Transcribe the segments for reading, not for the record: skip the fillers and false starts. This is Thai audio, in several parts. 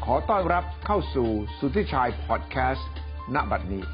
ขอต้อนรับเข้าสู่สุทธิชัยพอดแคสต์ณบัดนี้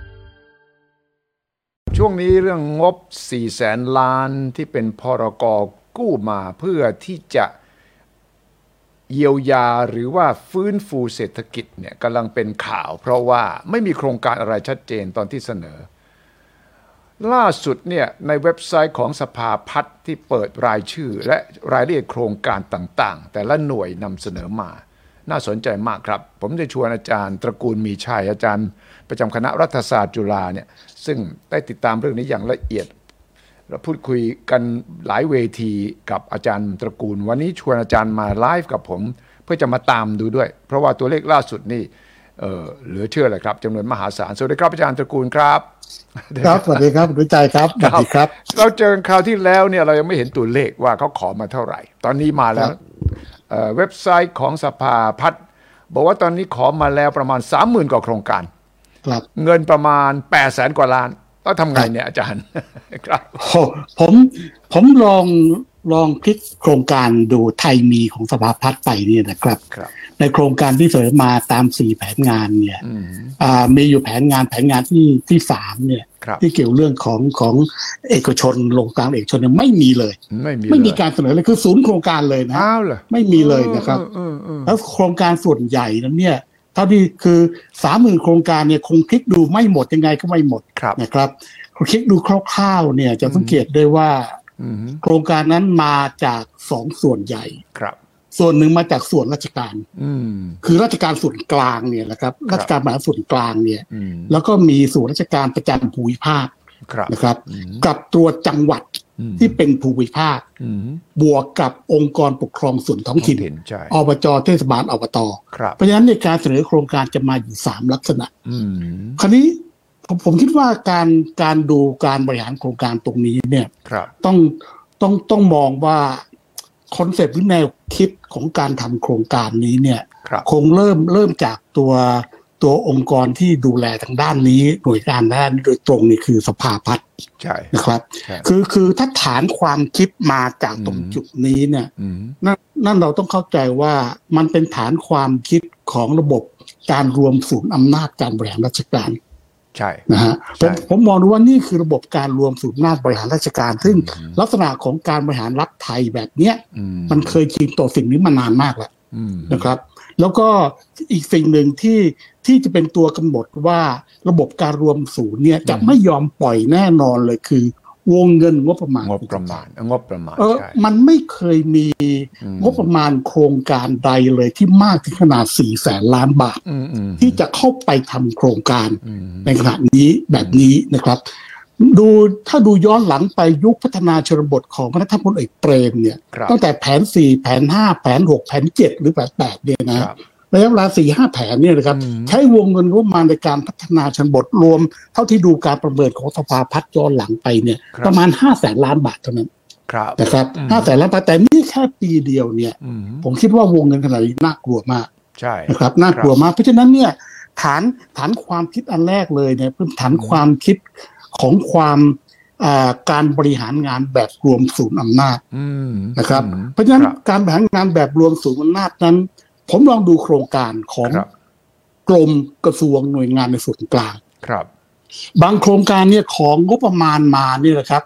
ช่วงนี้เรื่องงบ 400,000 ล้านที่เป็นพรก.กู้มาเพื่อที่จะเยียวยาหรือว่าฟื้นฟูเศรษฐกิจเนี่ยกำลังเป็นข่าวเพราะว่าไม่มีโครงการอะไรชัดเจนตอนที่เสนอล่าสุดเนี่ยในเว็บไซต์ของสภาพัฒน์ที่เปิดรายชื่อและรายละเอียดโครงการต่างๆแต่ละหน่วยนำเสนอมาน่าสนใจมากครับผมจะชวนอาจารย์ตระกูลมีชัยอาจารย์ประจำคณะรัฐศาสตร์จุฬาเนี่ยซึ่งได้ติดตามเรื่องนี้อย่างละเอียดเราพูดคุยกันหลายเวทีกับอาจารย์ตระกูลวันนี้ชวนอาจารย์มาไลฟ์กับผมเพื่อจะมาตามดูด้วยเพราะว่าตัวเลขล่าสุดนี่เหลือเชื่อเลยครับจำนวนมหาศาลสวัสดีครับอาจารย์ตระกูลครับครับสวัสดีครับคุณวิจัยครับสวัสดีครับเราเจอคราวที่แล้วเนี่ยเรายังไม่เห็นตัวเลขว่าเขาขอมาเท่าไหร่ตอนนี้มาแล้วเว็บไซต์ของสภาพัฒน์บอกว่าตอนนี้ขอมาแล้วประมาณ 30,000 กว่าโครงการเงินประมาณ 800,000 กว่าล้านต้องทำไงเนี่ยอาจารย์ครับผมลองคลิกโครงการดูไทยมีของสภาพัฒน์ไปเนี่ยนะครับในโครงการที่เสนอมาตาม4แผนงานเนี่ยมีอยู่แผนงานที่3เนี่ยที่เกี่ยวเรื่องของเอกชนโรงการเอกชนเนี่ยไม่มีเลยไม่มีการเสนอเลยคือศูนย์โครงการเลยนะไม่มีเลยนะครับแล้วโครงการส่วนใหญ่นั้นเนี่ยเท่าที่คือ 30,000 โครงการเนี่ยคงคลิกดูไม่หมดยังไงก็ไม่หมดนะครับคลิกดูคร่าวๆเนี่ยจะสังเกตได้ว่าโครงการนั้นมาจาก2ส่วนใหญ่ส่วนหนึ่งมาจากส่วนราชการคือราชการส่วนกลางเนี่ยนะครับราชการมหาส่วนกลางเนี่ยแล้วก็มีส่วนราชการประจำภูมิภาคนะครับกับตัวจังหวัดที่เป็นภูมิภาคบวกกับองค์กรปกครองส่วนท้องถิ่นอบจ.เทศบาลอบต.เพราะฉะนั้นในการเสนอโครงการจะมาอยู่3ลักษณะคราวนี้ผมคิดว่าการดูการบริหารโครงการตรงนี้เนี่ยต้องมองว่าคอนเซปต์หรือแนวคิดของการทำโครงการนี้เนี่ยคงเริ่มจากตัวองค์กรที่ดูแลทางด้านนี้หน่วยงานด้านโดยตรงนี่คือสภาพัฒน์นะครับคือถ้าฐานความคิดมาจากตรงจุดนี้เนี่ยนั่นเราต้องเข้าใจว่ามันเป็นฐานความคิดของระบบการรวมศูนย์อำนาจการบริหารราชการใช่นะฮะผมมองดูว่านี่คือระบบการรวมศูนย์อำนาจบริหารราชการซึ่งลักษณะของการบริหารรัฐไทยแบบเนี้ยมันเคยชินต่อสิ่งนี้มานานมากแล้วนะครับแล้วก็อีกสิ่งหนึ่งที่จะเป็นตัวกำหนดว่าระบบการรวมศูนย์เนี่ยจะไม่ยอมปล่อยแน่นอนเลยคือวงเงินงบประมาณมันไม่เคยมีงบประมาณโครงการใดเลยที่มากถึงขนาด 400,000 ล้านบาทที่จะเข้าไปทำโครงการในขณะนี้แบบนี้นะครับถ้าดูย้อนหลังไปยุคพัฒนาชนบทของพระท่านพลเอกเปรมเนี่ยตั้งแต่แผน4แผน5แผน6แผน7หรือแผน8เนี่ยนะระยะเวลา 4-5 แผนเนี่ยนะครับใช้วงเงินงบประมาณในการพัฒนาชนบทรวมเท่าที่ดูการประเมินของสภาพัฒน์ย้อนหลังไปเนี่ยประมาณ 500,000 ล้านบาทเท่านั้นนะครับ 500,000 ล้านบาทแต่นี่แค่ปีเดียวเนี่ยผมคิดว่าวงเงินขนาดนี้น่ากลัวมากใช่นะครับน่ากลัวมากเพราะฉะนั้นเนี่ยฐานความคิดอันแรกเลยเนี่ยเป็นฐานความคิดของการบริหารงานแบบรวมศูนย์อำนาจนะครับเพราะฉะนั้นการบริหารงานแบบรวมศูนย์อำนาจนั้นผมลองดูโครงการของกรมกระทรวงหน่วยงานในส่วนกลางบางโครงการเนี่ยของงบประมาณมาเนี่ยนะครับ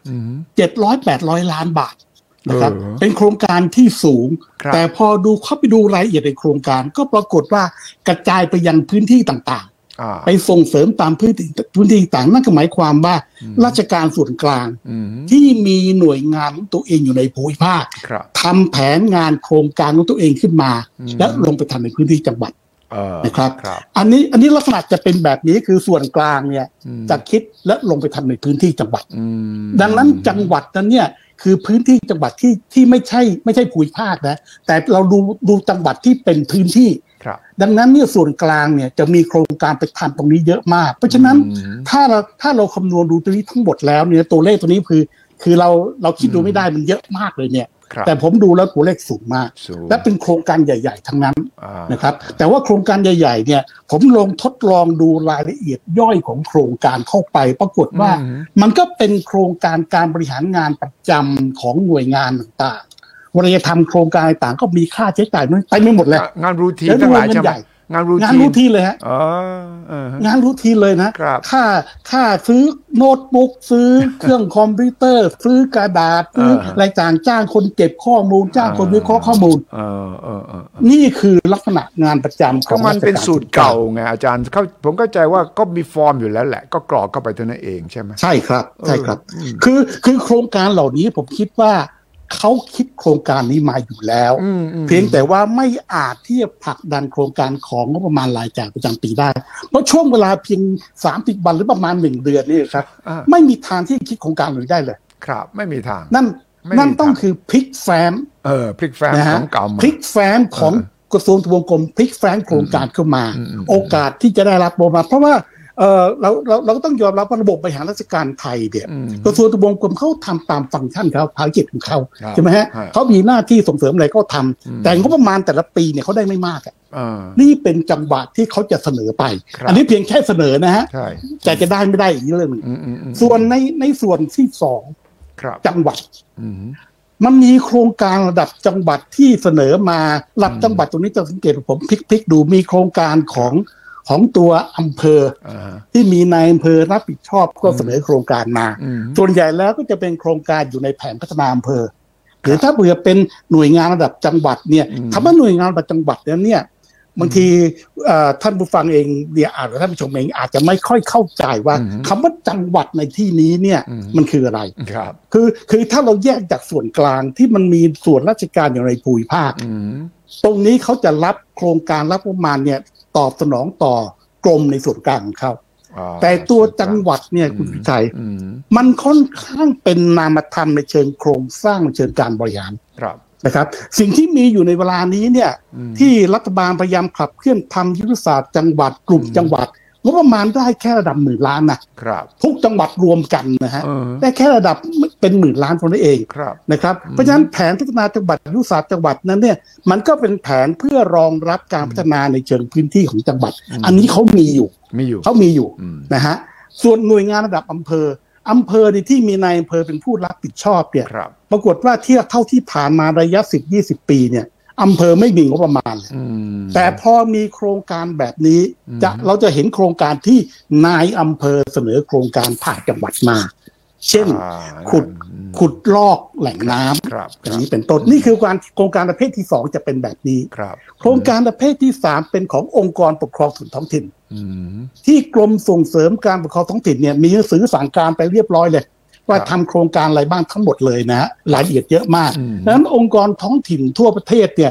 700-800 ล้านบาทนะครับเป็นโครงการที่สูงแต่พอเข้าไปดูรายละเอียดในโครงการก็ปรากฏว่ากระจายไปยังพื้นที่ต่างๆไปส่งเสริมตามพื้นที่ต่างนั่นก็หมายความว่าราชการส่วนกลางที่มีหน่วยงานของตัวเองอยู่ในภูมิภาคทำแผนงานโครงการของตัวเองขึ้นมาและลงไปทำในพื้นที่จังหวัดนะครับอันนี้ลักษณะจะเป็นแบบนี้คือส่วนกลางเนี่ยจะคิดและลงไปทำในพื้นที่จังหวัดดังนั้นจังหวัดนั้นเนี่ยคือพื้นที่จังหวัดที่ไม่ใช่ภูมิภาคนะแต่เราดูจังหวัดที่เป็นพื้นที่ดังนั้นเนี่ยส่วนกลางเนี่ยจะมีโครงการไปทำตรงนี้เยอะมากเพราะฉะนั้นถ้าเราคำนวณดูตัวนี้ทั้งหมดแล้วเนี่ยตัวเลขตัวนี้คือเราคิดดูไม่ได้มันเยอะมากเลยเนี่ยแต่ผมดูแล้วตัวเลขสูงมากและเป็นโครงการใหญ่ๆทั้งนั้นนะครับแต่ว่าโครงการใหญ่ๆเนี่ยผมลองทดลองดูรายละเอียดย่อยของโครงการเข้าไปปรากฏว่ามันก็เป็นโครงการการบริหารงานประจำของหน่วยงานต่างๆเวลาจะทำโครงการต่างก็มีค่าใช้จ่ายไปไม่หมดเลยงานรูทีนทั้งหลายใช่ไหมงานรูทีนเลยฮะงานรูทีนเลยนะค่าซื้อโน้ตบุ๊กซื้อเครื่องคอมพิวเตอร์ซื้อกระดาษซื้ออะไรต่างจ้างคนเก็บข้อมูลจ้างคนวิเคราะห์ข้อมูลนี่คือลักษณะงานประจำก็มันเป็นสูตรเก่าไงอาจารย์ผมเข้าใจว่าก็มีฟอร์มอยู่แล้วแหละก็กรอกเข้าไปเท่านั้นเองใช่ไหมใช่ครับคือโครงการเหล่านี้ผมคิดว่าเขาคิดโครงการนี้มาอยู่แล้วเพียงแต่ว่าไม่อาจที่จะผลักดันโครงการของงบประมาณรายจ่ายประจำปีได้เพราะช่วงเวลาเพียง30 วันหรือประมาณ1 เดือนนี่ครับไม่มีทางที่คิดโครงการเลยได้เลยครับไม่มีทางนั่นต้องคือพลิกแฟ้มพลิกแฟ้มของเก่าพลิกแฟ้มของกระทรวงทบวงกรมพลิกแฟ้มโครงการเข้ามาโอกาสที่จะได้รับโบนัสเพราะว่าเราก็ต้องยอมรับว่าระบบบริหารราชการไทยเนี่ยกระทรวงทบวงกรมเขาทำตามฟังก์ชันเขาภารกิจของเขาใช่ไหมฮะเขามีหน้าที่ส่งเสริมอะไรก็ทำแต่งบประมาณแต่ละปีเนี่ยเขาได้ไม่มากนี่เป็นจังหวะที่เขาจะเสนอไปอันนี้เพียงแค่เสนอนะฮะแต่จะได้ไม่ได้อีกเรื่องนึงส่วนในส่วนที่2จังหวัดมันมีโครงการระดับจังหวัดที่เสนอมาระดับจังหวัดตรงนี้จะสังเกตผมพลิกดูมีโครงการของตัวอำเภอที่มีนายอำเภอรับผิดชอบก็เสนอโครงการมาส่วนใหญ่แล้วก็จะเป็นโครงการอยู่ในแผนพัฒนาอำเภอหรือถ้าเผื่อเป็นหน่วยงานระดับจังหวัดเนี่ยคำว่าหน่วยงานระดับจังหวัดเนี่ยบางทีท่านผู้ฟังเองเนี่ยอาจจะท่านผู้ชมเองอาจจะไม่ค่อยเข้าใจว่าคำว่าจังหวัดในที่นี้เนี่ยมันคืออะไรคือถ้าเราแยกจากส่วนกลางที่มันมีส่วนราชการอย่างไรภูมิภาคตรงนี้เขาจะรับโครงการรับประมาณเนี่ยตอบสนองต่อกรมในส่วนกลางของเขาแต่ตัวจังหวัดเนี่ยคุณพิชัยมันค่อนข้างเป็นนามธรรมในเชิงโครงสร้างในเชิงการบริหารนะครับสิ่งที่มีอยู่ในเวลานี้เนี่ยที่รัฐบาลพยายามขับเคลื่อนทำยุทธศาสตร์จังหวัดกลุ่มจังหวัดงบประมาณได้แค่ระดับ10,000 ล้านนะทุกจังหวัดรวมกันนะฮะได้แค่ระดับเป็น10,000 ล้านเท่านั้นเองนะครับเพราะฉะนั้นแผนพัฒนาจังหวัดยุทธศาสตร์จังหวัดนั้นเนี่ยมันก็เป็นแผนเพื่อรองรับการพัฒนาในเชิงพื้นที่ของจังหวัดอันนี้เขามีอยู่นะฮะส่วนหน่วยงานระดับอำเภอที่มีนายอำเภอเป็นผู้รับผิดชอบเนี่ยปรากฏว่าเท่าที่ผ่านมาระยะ10-20 ปีเนี่ยอำเภอไม่มีงบประมาณแต่พอมีโครงการแบบนี้เราจะเห็นโครงการที่นายอำเภอเสนอโครงการผ่านจังหวัดมาเช่นขุดลอกแหล่งน้ำอย่างนี้เป็นต้นนี่คือโครงการประเภทที่2จะเป็นแบบนี้โครงการประเภทที่3เป็นขององค์กรปกครองส่วนท้องถิ่นที่กรมส่งเสริมการปกครองท้องถิ่นเนี่ยมีหนังสือสั่งการไปเรียบร้อยเลยว่าทำโครงการอะไรบ้างทั้งหมดเลยนะฮะรายละเอียดเยอะมากดังนั้นองค์กรท้องถิ่นทั่วประเทศเนี่ย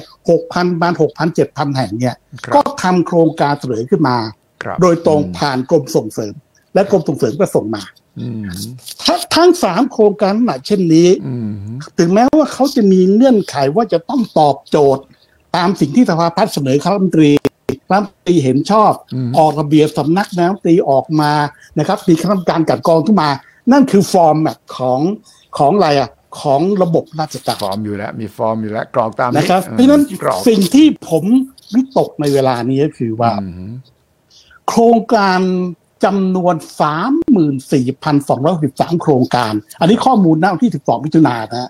6,000 แห่งเนี่ยก็ทำโครงการเสนอขึ้นมาโดยตรงผ่านกรมส่งเสริมและกรมส่งเสริมก็ส่งมาทั้ง3โครงการหนักเช่นนี้ถึงแม้ว่าเขาจะมีเงื่อนไขว่าจะต้องตอบโจทย์ตามสิ่งที่สภาพัฒน์เสนอคณะรัฐมนตรีเห็นชอบออกระเบียบสำนักนายกรัฐมนตรีออกมานะครับมีคณะกรรมการกลั่นกรองขึ้นมานั่นคือฟอร์มแบบของอะไรของระบบราชการฟอร์มอยู่แล้วมีฟอร์มอยู่แล้วกรอกตามนะครับเพราะฉะนั้นสิ่งที่ผมวิตกในเวลานี้ก็คือว่าโครงการจำนวน 34,213 โครงการอันนี้ข้อมูลณวันที่12 มิถุนายนนะ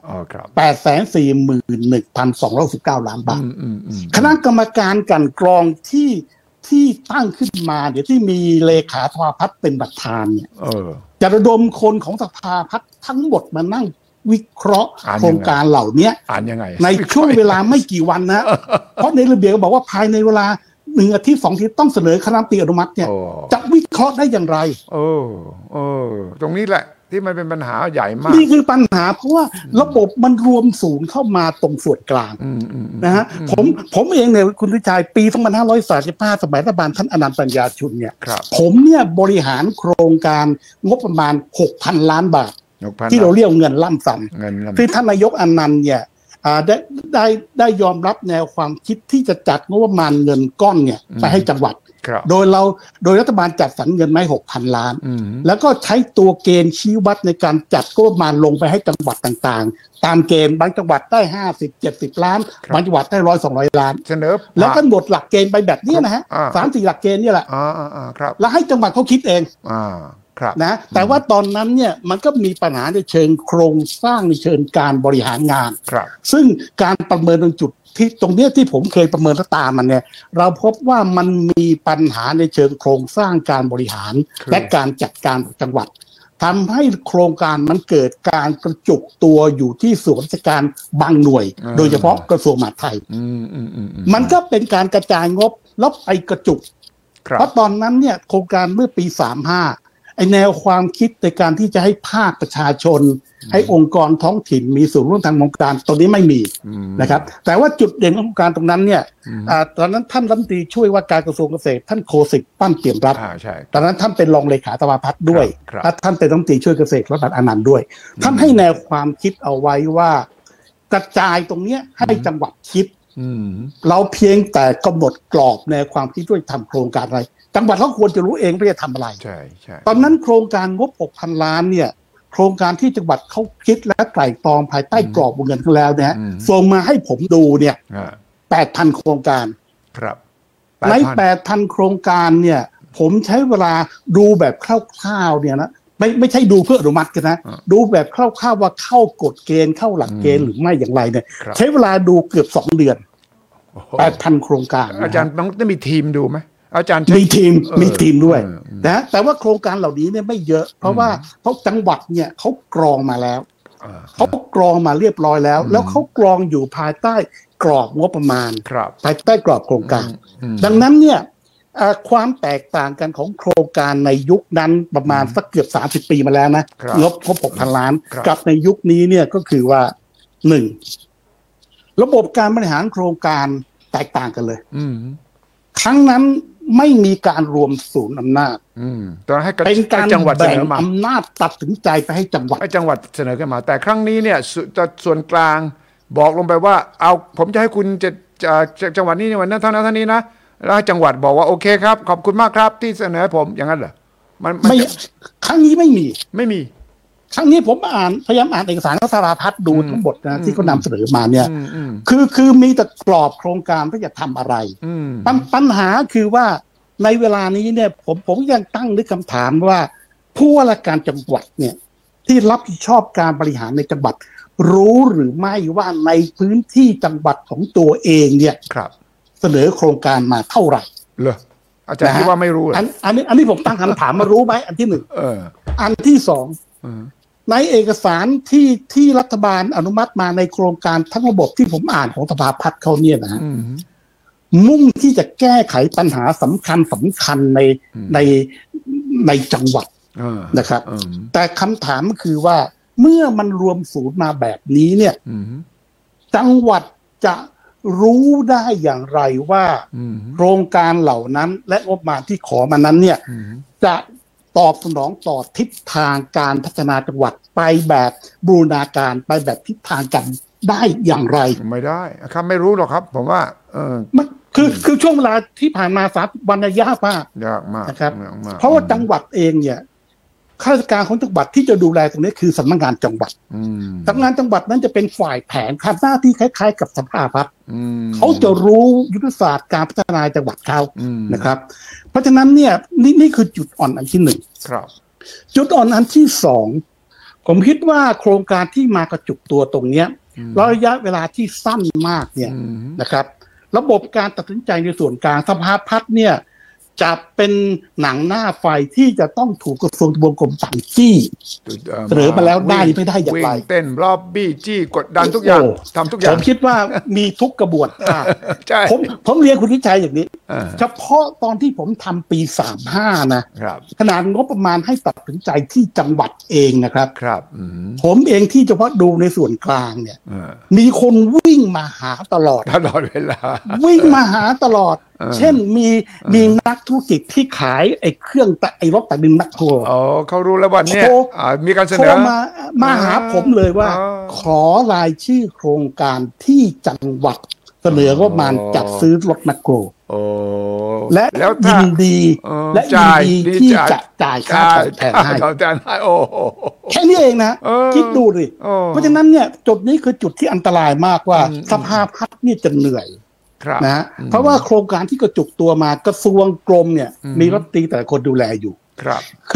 841,219 ล้านบาทคณะกรรมการกลั่นกรองที่ตั้งขึ้นมาเดี๋ยวที่มีเลขาสภาพัฒน์เป็นประธานเนี่ยจะระดมคนของสภาพัฒน์ทั้งหมดมานั่งวิเคราะห์โครงการเหล่านี้ในช่วงเวลาไม่กี่วันนะเพราะในระเบียบบอกว่าภายในเวลา1 อาทิตย์ 2 อาทิตย์ต้องเสนอคณะรัฐมนตรีอนุมัติเนี่ยจะวิเคราะห์ได้อย่างไรตรงนี้แหละที่มันเป็นปัญหาใหญ่มากนี่คือปัญหาเพราะว่าระบบมันรวมศูนย์เข้ามาตรงส่วนกลางนะฮะผมเองเนี่ยคุณวิชัยปี2535สมัยรัฐบาลท่านอนันต์ปัญญาชุนเนี่ยผมเนี่ยบริหารโครงการงบประมาณ 6,000 ล้านบาทที่เราเรียกเงินล่ำซ้ำที่ท่านนายกอนันต์เนี่ยได้ยอมรับแนวความคิดที่จะจัดงบประมาณเงินก้อนเนี่ยไปให้จังหวัดโดยรัฐบาลจัดสรรเงินมา 6,000 ล้านแล้วก็ใช้ตัวเกณฑ์ชี้วัดในการจัดงบประมาณลงไปให้จังหวัดต่างๆตามเกณฑ์บางจังหวัดได้50-70 ล้านบางจังหวัดได้100-200 ล้านเสนอแล้วก็หมดหลักเกณฑ์ไปแบบนี้นะฮะ3-4 หลักเกณฑ์นี่แหละแล้วให้จังหวัดเขาคิดเองนะแต่ว่าตอนนั้นเนี่ยมันก็มีปัญหาในเชิงโครงสร้างในเชิงการบริหารงานซึ่งการประเมินตรงจุดที่ตรงนี้ที่ผมเคยประเมินตามมันเนี่ยเราพบว่ามันมีปัญหาในเชิงโครงสร้างการบริหารและการจัดการจังหวัดทำให้โครงการมันเกิดการกระจุกตัวอยู่ที่ส่วนราชการบางหน่วยโดยเฉพาะกระทรวงมหาดไทยมันก็เป็นการกระจายงบแล้วไปกระจุกเพราะตอนนั้นเนี่ยโครงการเมื่อปี35ไอแนวความคิดในการที่จะให้ภาคประชาชนให้องค์กรท้องถิ่นมีส่วนร่วมทางโครงการตรงนี้ไม่มีนะครับแต่ว่าจุดเด่นของโครงการตรงนั้นเนี่ยตอนนั้นท่านรัฐมนตรีช่วยว่าการกระทรวงเกษตรท่านโคสิทธิ์ปั้นเปี่ยมรัตน์ตอนนั้นท่านเป็นรองเลขาสภาพัฒน์ด้วยและท่านเป็นรัฐมนตรีช่วยเกษตรรัฐบาลอนันต์ด้วยท่านให้แนวความคิดเอาไว้ว่ากระจายตรงนี้ให้จังหวัดคิดเราเพียงแต่กำหนดกรอบแนวความคิดด้วยทำโครงการอะไรจังหวัดเขาควรจะรู้เองว่าจะทำอะไรตอนนั้นโครงการงบ 6,000 ล้านเนี่ยโครงการที่จังหวัดเขาคิดและไตร่ตรองภายใต้กรอบวงเงินกันแล้วเนี่ยส่งมาให้ผมดูเนี่ย 8,000 โครงการครับใน 8,000 โครงการเนี่ยผมใช้เวลาดูแบบคร่าวๆเนี่ยนะไม่ใช่ดูเพื่ออนุมัติกันนะดูแบบคร่าวๆว่าเข้ากฎเกณฑ์เข้าหลักเกณฑ์หรือไม่อย่างไรเนี่ยใช้เวลาดูเกือบ2 เดือน 8,000 โครงการอาจารย์ต้องมีทีมดูไหมอาจารย์มีทีมด้วยนะแต่ว่าโครงการเหล่านี้เนี่ยไม่เยอะเพราะจังหวัดเนี่ยเขากรองมาแล้วเขากรองมาเรียบร้อยแล้วแล้วเขากรองอยู่ภายใต้กรอบงบประมาณภายใต้กรอบโครงการดังนั้นเนี่ยความแตกต่างกันของโครงการในยุคนั้นประมาณสักเกือบ30 ปีมาแล้วนะงบ 6,000 ล้านกับในยุคนี้เนี่ยก็คือว่า1ระบบการบริหารโครงการแตกต่างกันเลยครั้งนั้นไม่มีการรวมศูนย์อำนาจเป็นการแบ่งอำนาจตัดสินใจไปให้จังหวัดเสนอขึ้นมาแต่ครั้งนี้เนี่ยส่วนกลางบอกลงไปว่าเอาผมจะให้คุณจะจังหวัดนี้ในวันนั้นเท่านั้นเท่านี้นะแล้วจังหวัดบอกว่าโอเคครับขอบคุณมากครับที่เสนอผมอย่างนั้นเหรอไม่ครั้งนี้ไม่มีครั้งนี้ผมพยายามอ่านเอกสารของสภาพัฒน์ดูทั้งหมดนะที่เขานำเสนอมาเนี่ยคือมีแต่กรอบโครงการที่จะทำอะไรปัญหาคือว่าในเวลานี้เนี่ยผมยังตั้งนึกคำถามว่าผู้ว่าราชการจังหวัดเนี่ยที่รับผิดชอบการบริหารในจังหวัดรู้หรือไม่ว่าในพื้นที่จังหวัดของตัวเองเนี่ยเสนอโครงการมาเท่าไหร่เหรออาจารย์คิดว่าไม่รู้อันนี้ผมตั้งคำถามมารู้ไหมอันที่1อันที่2ในเอกสารที่รัฐบาลอนุมัติมาในโครงการทั้งระบบที่ผมอ่านของสภาพัฒน์เขาเนี่ยนะมุ่งที่จะแก้ไขปัญหาสำคัญในจังหวัดนะครับแต่คำถามก็คือว่าเมื่อมันรวมศูนย์มาแบบนี้เนี่ยจังหวัดจะรู้ได้อย่างไรว่าโครงการเหล่านั้นและงบประมาณที่ขอมานั้นเนี่ยจะตอบสนองต่อทิศทางการพัฒนาจังหวัดไปแบบบูรณาการไปแบบทิศทางกันได้อย่างไรไม่ได้ครับไม่รู้หรอกครับผมว่าคือช่วงเวลาที่ผ่านมา30 วันยากมากนะครับเพราะว่าจังหวัดเองเนี่ยข้าราชการของจังหวัดที่จะดูแลตรงนี้คือสำนักงานจังหวัดสำนักงานจังหวัดนั้นจะเป็นฝ่ายแผนทำหน้าที่คล้ายๆกับสภาพัฒน์เขาจะรู้ยุทธศาสตร์การพัฒนาจังหวัดเขานะครับเพราะฉะนั้นเนี่ยนี่คือจุดอ่อนอันที่1ครับจุดอ่อนอันที่2ผมคิดว่าโครงการที่มากระจุกตัวตรงเนี้ยระยะเวลาที่สั้นมากเนี่ยนะครับระบบการตัดสินใจในส่วนกลางสภาพัฒน์เนี่ยจะเป็นหนังหน้าไฟที่จะต้องถูกกระทรวงทบวงกรมสั่งจี้เสนอมาแล้วได้ไม่ได้อย่างไรเต้นรอบบี้จี้กดดันทุกอย่างทำทุกอย่างผมคิดว่ามีทุกกระบวนการผมเรียนคุณวิชัยอย่างนี้เฉพาะตอนที่ผมทำปี35นะขนาดงบประมาณให้ตัดสินใจที่จังหวัดเองนะครับผมเองที่เฉพาะดูในส่วนกลางเนี่ยมีคนวิ่งมาหาตลอดเวลาวิ่งมาหาตลอดเช่นมีนักธุรกิจที่ขายไอ้เครื่องไอ้รถตักดินแมคโครเขารู้แล้ววันนี้มีการเสนอมาหาผมเลยว่าขอรายชื่อโครงการที่จังหวัดเสนองบประมาณจัดซื้อรถแมคโครและยินดีที่จะจ่ายค่าตอบแทนให้แค่นี้เองนะคิดดูดิเพราะฉะนั้นเนี่ยจุดนี้คือจุดที่อันตรายมากว่าสภาพัฒน์นี่จะเหนื่อยนะเพราะว่าโครงการที่กระจุกตัวมากระทรวงกรมเนี่ยมีรัฐมนตรีแต่ละคนดูแลอยู่คือ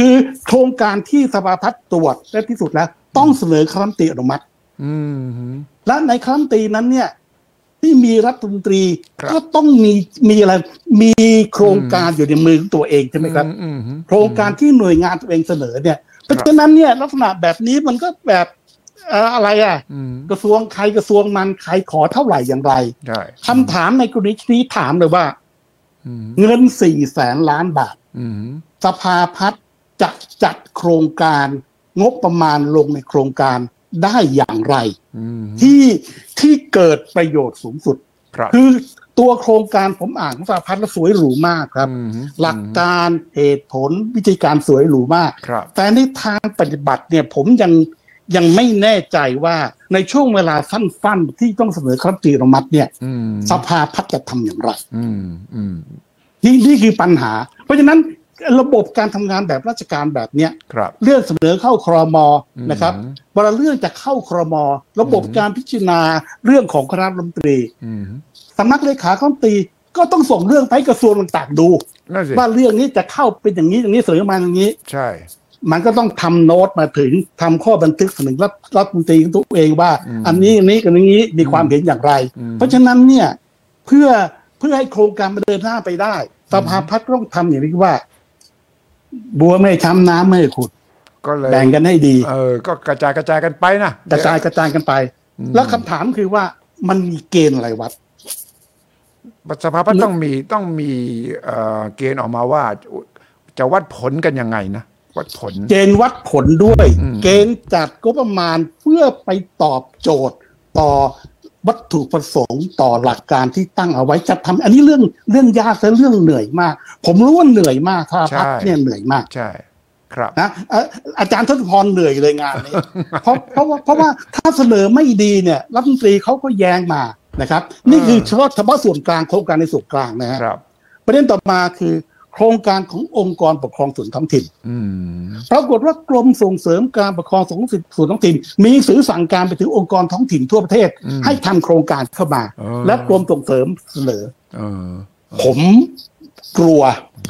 โครงการที่สภาพัฒน์ตรวจและที่สุดแล้วต้องเสนอคณะรัฐมนตรีอนุมัติและในคณะรัฐมนตรีนั้นเนี่ยที่มีรัฐมนตรีก็ต้องมีอะไรมีโครงการอยู่ในมือของตัวเองใช่ไหมครับโครงการที่หน่วยงานตัวเองเสนอเนี่ยเพราะฉะนั้นเนี่ยลักษณะแบบนี้มันก็แบบอะไรกระทรวงใครกระทรวงมันใครขอเท่าไหร่อย่างไรคำถามในกรณีนี้ถามเลยว่าเงิน400,000 ล้านบาทสภาพัฒน์จะจัดโครงการงบประมาณลงในโครงการได้อย่างไรที่เกิดประโยชน์สูงสุดคือตัวโครงการผมอ่านของสภาพัฒน์แล้วสวยหรูมากครับหลักการเหตุผลวิธีการสวยหรูมากแต่ในทางปฏิบัติเนี่ยผมยังไม่แน่ใจว่าในช่วงเวลาสั้นๆที่ต้องเสนอคณะรัฐมนตรีอนุมัติเนี่ยสภาพัฒน์จะทำอย่างไรนี่คือปัญหาเพราะฉะนั้นระบบการทำงานแบบราชการแบบเนี้ยเรื่องเสนอเข้าครม.นะครับเวลาเรื่องจะเข้าครม.ระบบการพิจารณาเรื่องของคณะรัฐมนตรีสำนักเลขาธิการคณะรัฐมนตรีก็ต้องส่งเรื่องไปกระทรวงต่างๆดูว่าเรื่องนี้จะเข้าเป็นอย่างนี้อย่างนี้เสนอมาอย่างนี้ใช่มันก็ต้องทำโน้ตมาถึงทำข้อบันทึกถึงรัฐมนตรีของตัวเองว่าอันนี้กับนี้มีความเห็นอย่างไรเพราะฉะนั้นเนี่ยเพื่อให้โครงการมันเดินหน้าไปได้สภาพัฒน์ต้องทำอย่างนี้ว่าบัวไม่ช้ำน้ำไม่ขุดก็เลยแบ่งกันให้ดีก็กระจายกันไปนะกระจายกันไปแล้วคำถามคือว่ามันมีเกณฑ์อะไรวัดสภาพัฒน์ต้องมีเกณฑ์ออกมาว่าจะวัดผลกันยังไงนะวัดผลเกณฑ์วัดผลด้วยเกณฑ์จัดงบประมาณเพื่อไปตอบโจทย์ต่อวัตถุประสงค์ต่อหลักการที่ตั้งเอาไว้จะทำอันนี้เรื่องยากและเรื่องเหนื่อยมากผมรู้ว่าเหนื่อยมากถ้าพักเนี่ยเหนื่อยมากใช่ครับนะอาจารย์ทศพรเหนื่อยเลยงานนี้เพราะว่าถ้าเสนอไม่ดีเนี่ยรัฐมนตรีเขาก็แย้งมานะครับนี่คือเฉพาะส่วนกลางโครงการในส่วนกลางนะฮะประเด็นต่อมาคือโครงการขององค์กรปกครองส่วนท้องถิ่นปรากฏว่ากรมส่งเสริมการปกครองส่วนท้องถิ่นมีหนังสือสั่งการไปถึงองค์กรท้องถิ่นทั่วประเทศให้ทำโครงการเข้ามาและกรมส่งเสริมเสนอผมกลัว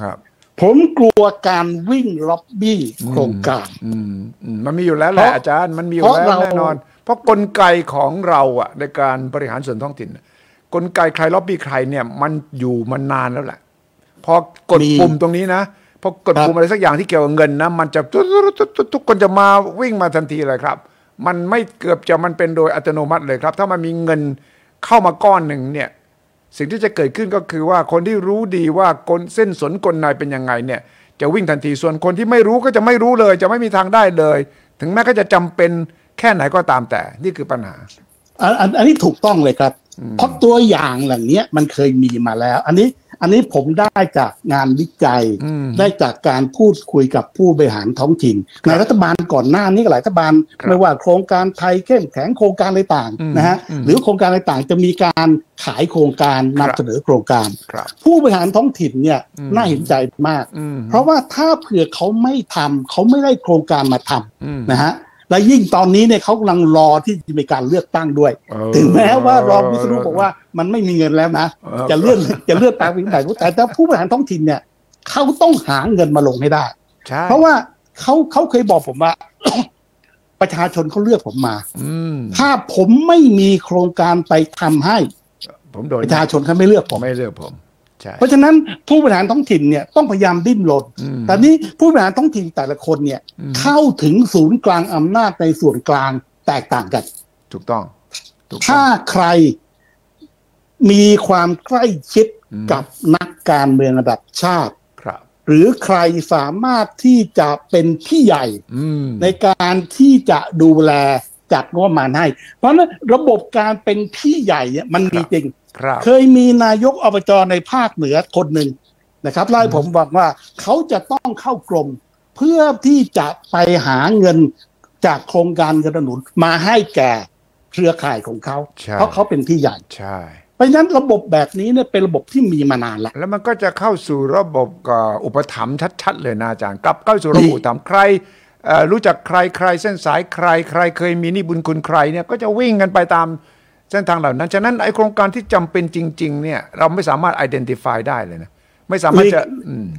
การวิ่งล็อบบี้โครงการมันมีอยู่แล้วแหละอาจารย์มันมีอยู่แล้วแน่นอนเพราะกลไกของเราอ่ะในการบริหารส่วนท้องถิ่นกลไกใครล็อบบี้ใครเนี่ยมันอยู่มานานแล้วแหละพอกดปุ่มตรงนี้นะพอกดปุ่มอะไรสักอย่างที่เกี่ยวกับเงินนะมันจะทุกคนจะมาวิ่งมาทันทีเลยครับมันไม่เกือบจะมันเป็นโดยอัตโนมัติเลยครับถ้ามันมีเงินเข้ามาก้อนหนึ่งเนี่ยสิ่งที่จะเกิดขึ้นก็คือว่าคนที่รู้ดีว่ากลเส้นสนกลในเป็นยังไงเนี่ยจะวิ่งทันทีส่วนคนที่ไม่รู้ก็จะไม่รู้เลยจะไม่มีทางได้เลยถึงแม้ก็จะจำเป็นแค่ไหนก็ตามแต่นี่คือปัญหาอันนี้ถูกต้องเลยครับเพราะตัวอย่างเหล่านี้มันเคยมีมาแล้วอันนี้ผมได้จากงานวิจัยได้จากการพูดคุยกับผู้บริหารท้องถิ่นในรัฐบาลก่อนหน้านี้หลายรัฐบาลไม่ว่าโครงการไทยเข้มแข็งโครงการอะไรต่างนะฮะหรือโครงการอะไรต่างจะมีการขายโครงการนำเสนอโครงการผู้บริหารท้องถิ่นเนี่ยน่าเห็นใจมากเพราะว่าถ้าเผื่อเขาไม่ทำเขาไม่ได้โครงการมาทำนะฮะและยิ่งตอนนี้เนี่ยเขากำลังรอที่จะมีการเลือกตั้งด้วยถึงแม้ว่ารองวิษณุบอกว่ามันไม่มีเงินแล้วนะจะเลื่อนตามวิธีแต่ผู้บริหารท้องถิ่นเนี่ยเขาต้องหาเงินมาลงให้ได้เพราะว่าเขาเคยบอกผมว่า ประชาชนเขาเลือกผมมาถ้าผมไม่มีโครงการไปทำให้ประชาชนเขาไม่เลือกผมเพราะฉะนั้นผู้บริหารท้องถิ่นเนี่ยต้องพยายามดิ้นรนแต่นี้ผู้บริหารท้องถิ่นแต่ละคนเนี่ยเข้าถึงศูนย์กลางอำนาจในส่วนกลางแตกต่างกันถูกต้องถ้าใครมีความใกล้ชิดกับนักการเมืองระดับชาติหรือใครสามารถที่จะเป็นพี่ใหญ่ในการที่จะดูแลจัดงบประมาณให้เพราะนั้นระบบการเป็นพี่ใหญ่เนี่ยมันมีจริงเคยมีนายกอบจในภาคเหนือคนหนึ่งนะครับเล่าให้ผมบอกว่าเขาจะต้องเข้ากรมเพื่อที่จะไปหาเงินจากโครงการเงินหนุนมาให้แก่เครือข่ายของเขาเพราะเขาเป็นพี่ใหญ่เพราะฉะนั้นระบบแบบนี้เนี่ยเป็นระบบที่มีมานานแล้วมันก็จะเข้าสู่ระบบอุปถัมภ์ชัดๆเลยนะอาจารย์กลับเข้าสู่ระบบอุปถัมภ์ใครรู้จักใครเส้นสายใครเคยมีหนี้บุญคุณใครเนี่ยก็จะวิ่งกันไปตามเส้นทางเหล่านั้นฉะนั้นไอโครงการที่จำเป็นจริงๆเนี่ยเราไม่สามารถ identify ได้เลยนะไม่สามารถจะ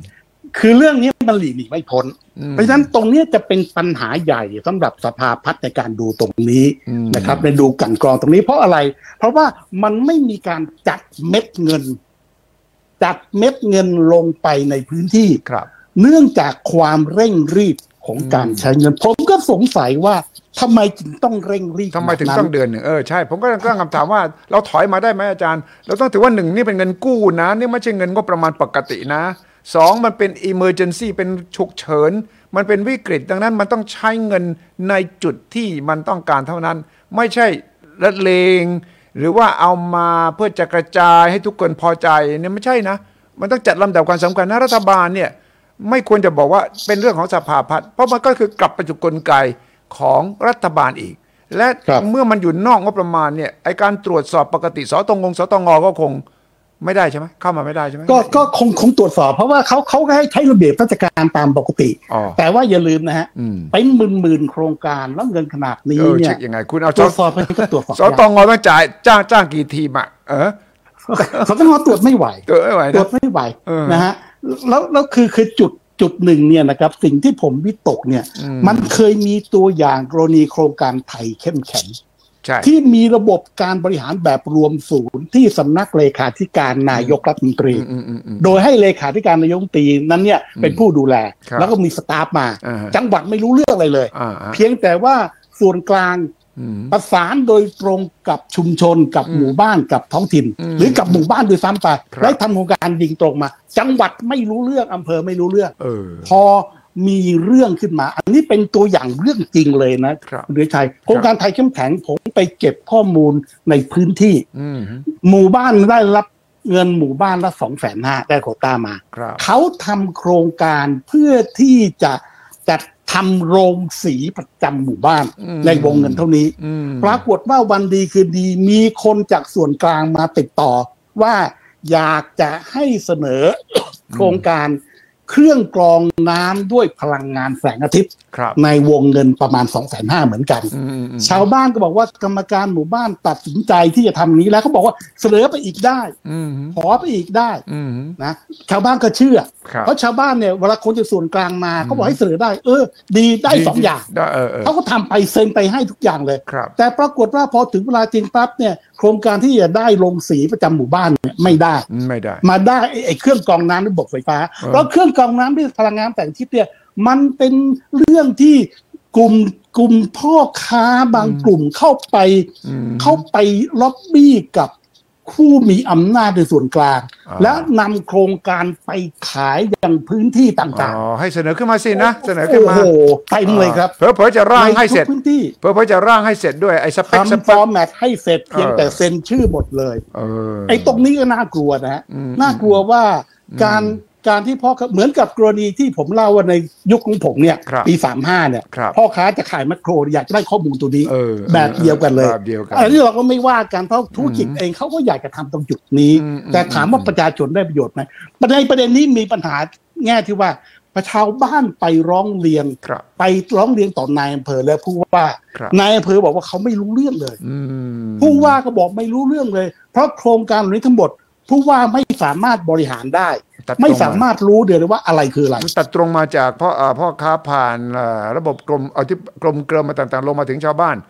คือเรื่องนี้มันหลีกหนีไม่พ้นเพราะฉะนั้นตรงนี้จะเป็นปัญหาใหญ่สำหรับสภาพัฒน์ในการดูตรงนี้นะครับในดูกลั่นกรองตรงนี้เพราะอะไรเพราะว่ามันไม่มีการจัดเม็ดเงินลงไปในพื้นที่เนื่องจากความเร่งรีบของการใช้เงินผมก็สงสัยว่าทำไมถึงต้องเร่งรีบทำไมถึงต้องเดือนหนึ่งใช่ผมก็ตั้งคำถามว่าเราถอยมาได้ไหมอาจารย์เราต้องถือว่า1นี่เป็นเงินกู้นะนี่ไม่ใช่เงินงบประมาณปกตินะ2มันเป็น emergency เป็นฉุกเฉินมันเป็นวิกฤตดังนั้นมันต้องใช้เงินในจุดที่มันต้องการเท่านั้นไม่ใช่ละเลงหรือว่าเอามาเพื่อจะกระจายให้ทุกคนพอใจเนี่ยไม่ใช่นะมันต้องจัดลำดับความสำคัญนะรัฐบาลเนี่ยไม่ควรจะบอกว่าเป็นเรื่องของสภาพัฒน์เพราะมันก็คือกลับไปสู่กลไกของรัฐบาลอีกและเมื่อมันอยู่นอกงบประมาณเนี่ยไอการตรวจสอบปกติสตงก็คงไม่ได้ใช่ไหมเข้ามาไม่ได้ใช่ไหมก็คงตรวจสอบเพราะว่าเขาให้ใช้ระเบียบราชการตามปกติแต่ว่าอย่าลืมนะฮะเป็นหมื่นโครงการแล้วเงินขนาดนี้เนี่ยยังไงคุณเอาตรวจสอบไปก็ตรวจสอบสตงต้องจ่ายจ้างกี่ทีมสตงตรวจไม่ไหวนะฮะแล้วคือจุดหนึ่งเนี่ยนะครับสิ่งที่ผมวิตกเนี่ยมันเคยมีตัวอย่างกรณีโครงการไทยเข้มแข็งที่มีระบบการบริหารแบบรวมศูนย์ที่สำนักเลขาธิการนายกรัฐมนตรีโดยให้เลขาธิการนายกรัฐมนตรีนั้นเนี่ยเป็นผู้ดูแลแล้วก็มีสตาฟมาจังหวัดไม่รู้เรื่องอะไรเลยเพียงแต่ว่าส่วนกลางประสานโดยตรงกับชุมชนกับหมู่บ้านกับท้องถิ่นหรือกับหมู่บ้านโดยซ้ำไปได้ทำโครงการยิงตรงมาจังหวัดไม่รู้เรื่องอำเภอไม่รู้เรื่องพอมีเรื่องขึ้นมาอันนี้เป็นตัวอย่างเรื่องจริงเลยนะเดือชัยโครงการไทยเข้มแข็งผมไปเก็บข้อมูลในพื้นที่หมู่บ้านได้รับเงินหมู่บ้านละ250,000ได้โควต้ามาเขาทำโครงการเพื่อที่จะทำโรงสีประจำหมู่บ้านในวงเงินเท่านี้ปรากฏว่าวันดีคืนดีมีคนจากส่วนกลางมาติดต่อว่าอยากจะให้เสนอโครงการเครื่องกรองน้ำด้วยพลังงานแสงอาทิตย์ในวงเงินประมาณ250,000เหมือนกันชาวบ้านก็บอกว่ากรรมการหมู่บ้านตัดสินใจที่จะทำนี้แล้วเขาบอกว่าเสนอไปอีกได้ขอไปอีกได้นะชาวบ้านก็เชื่อเพราะชาวบ้านเนี่ยเวลาคนจากส่วนกลางมาเขาบอกให้เสนอได้ดีได้2อย่างเขาก็ทำไปเซ็นไปให้ทุกอย่างเลยแต่ปรากฏว่าพอถึงเวลาจริงปั๊บเนี่ยโครงการที่จะได้ลงสีประจำหมู่บ้านเนี่ยไม่ได้มาได้ไอ้เครื่องกรองน้ำด้วยระบบไฟฟ้าเพราะเครื่องกรองน้ำด้วยพลังงานแสงอาทิตย์เนี่ยมันเป็นเรื่องที่กลุ่มพ่อค้าบางกลุ่มเข้าไปล็อบบี้กับผู้มีอำนาจในส่วนกลางและนำโครงการไปขายยังพื้นที่ต่างๆให้เสนอขึ้นมาสินะเสนอขึ้นมาเต็มเลยครับเผลอจะร่างให้เสร็จเผลอจะร่างให้เสร็จด้วยไอ้สเปคฟอร์แมตให้เสร็จเพียงแต่เซ็นชื่อหมดเลยไอ้ตรงนี้ก็น่ากลัวนะฮะน่ากลัวว่าการที่พ่อเหมือนกับกรณีที่ผมเล่าว่าในยุคของผมเนี่ยปี35เนี่ยพ่อค้าจะขายแมคโครอยากได้ข้อมูลตัวนี้แบบเดียวกันเลยอันนี้เราก็ไม่ว่ากันเพราะธุรกิจเองเขาก็อยากจะทำตรงจุดนี้แต่ถามว่าประชาชนได้ประโยชน์ไหมประเด็นนี้มีปัญหาแง่ที่ว่าชาวบ้านไปร้องเรียนต่อนายอำเภอและผู้ว่านายอำเภอบอกว่าเขาไม่รู้เรื่องเลยผู้ว่าก็บอกไม่รู้เรื่องเลยเพราะโครงการนี้ทั้งหมดผู้ว่าไม่สามารถบริหารได้ไม่สามารถรู้เดี๋ยวเลยว่าอะไรคืออะไรตัดตรงมาจากพ่อค้าผ่านระบบกรมที่กรมเกลือมาต่างๆลงมาถึงชาวบ้าน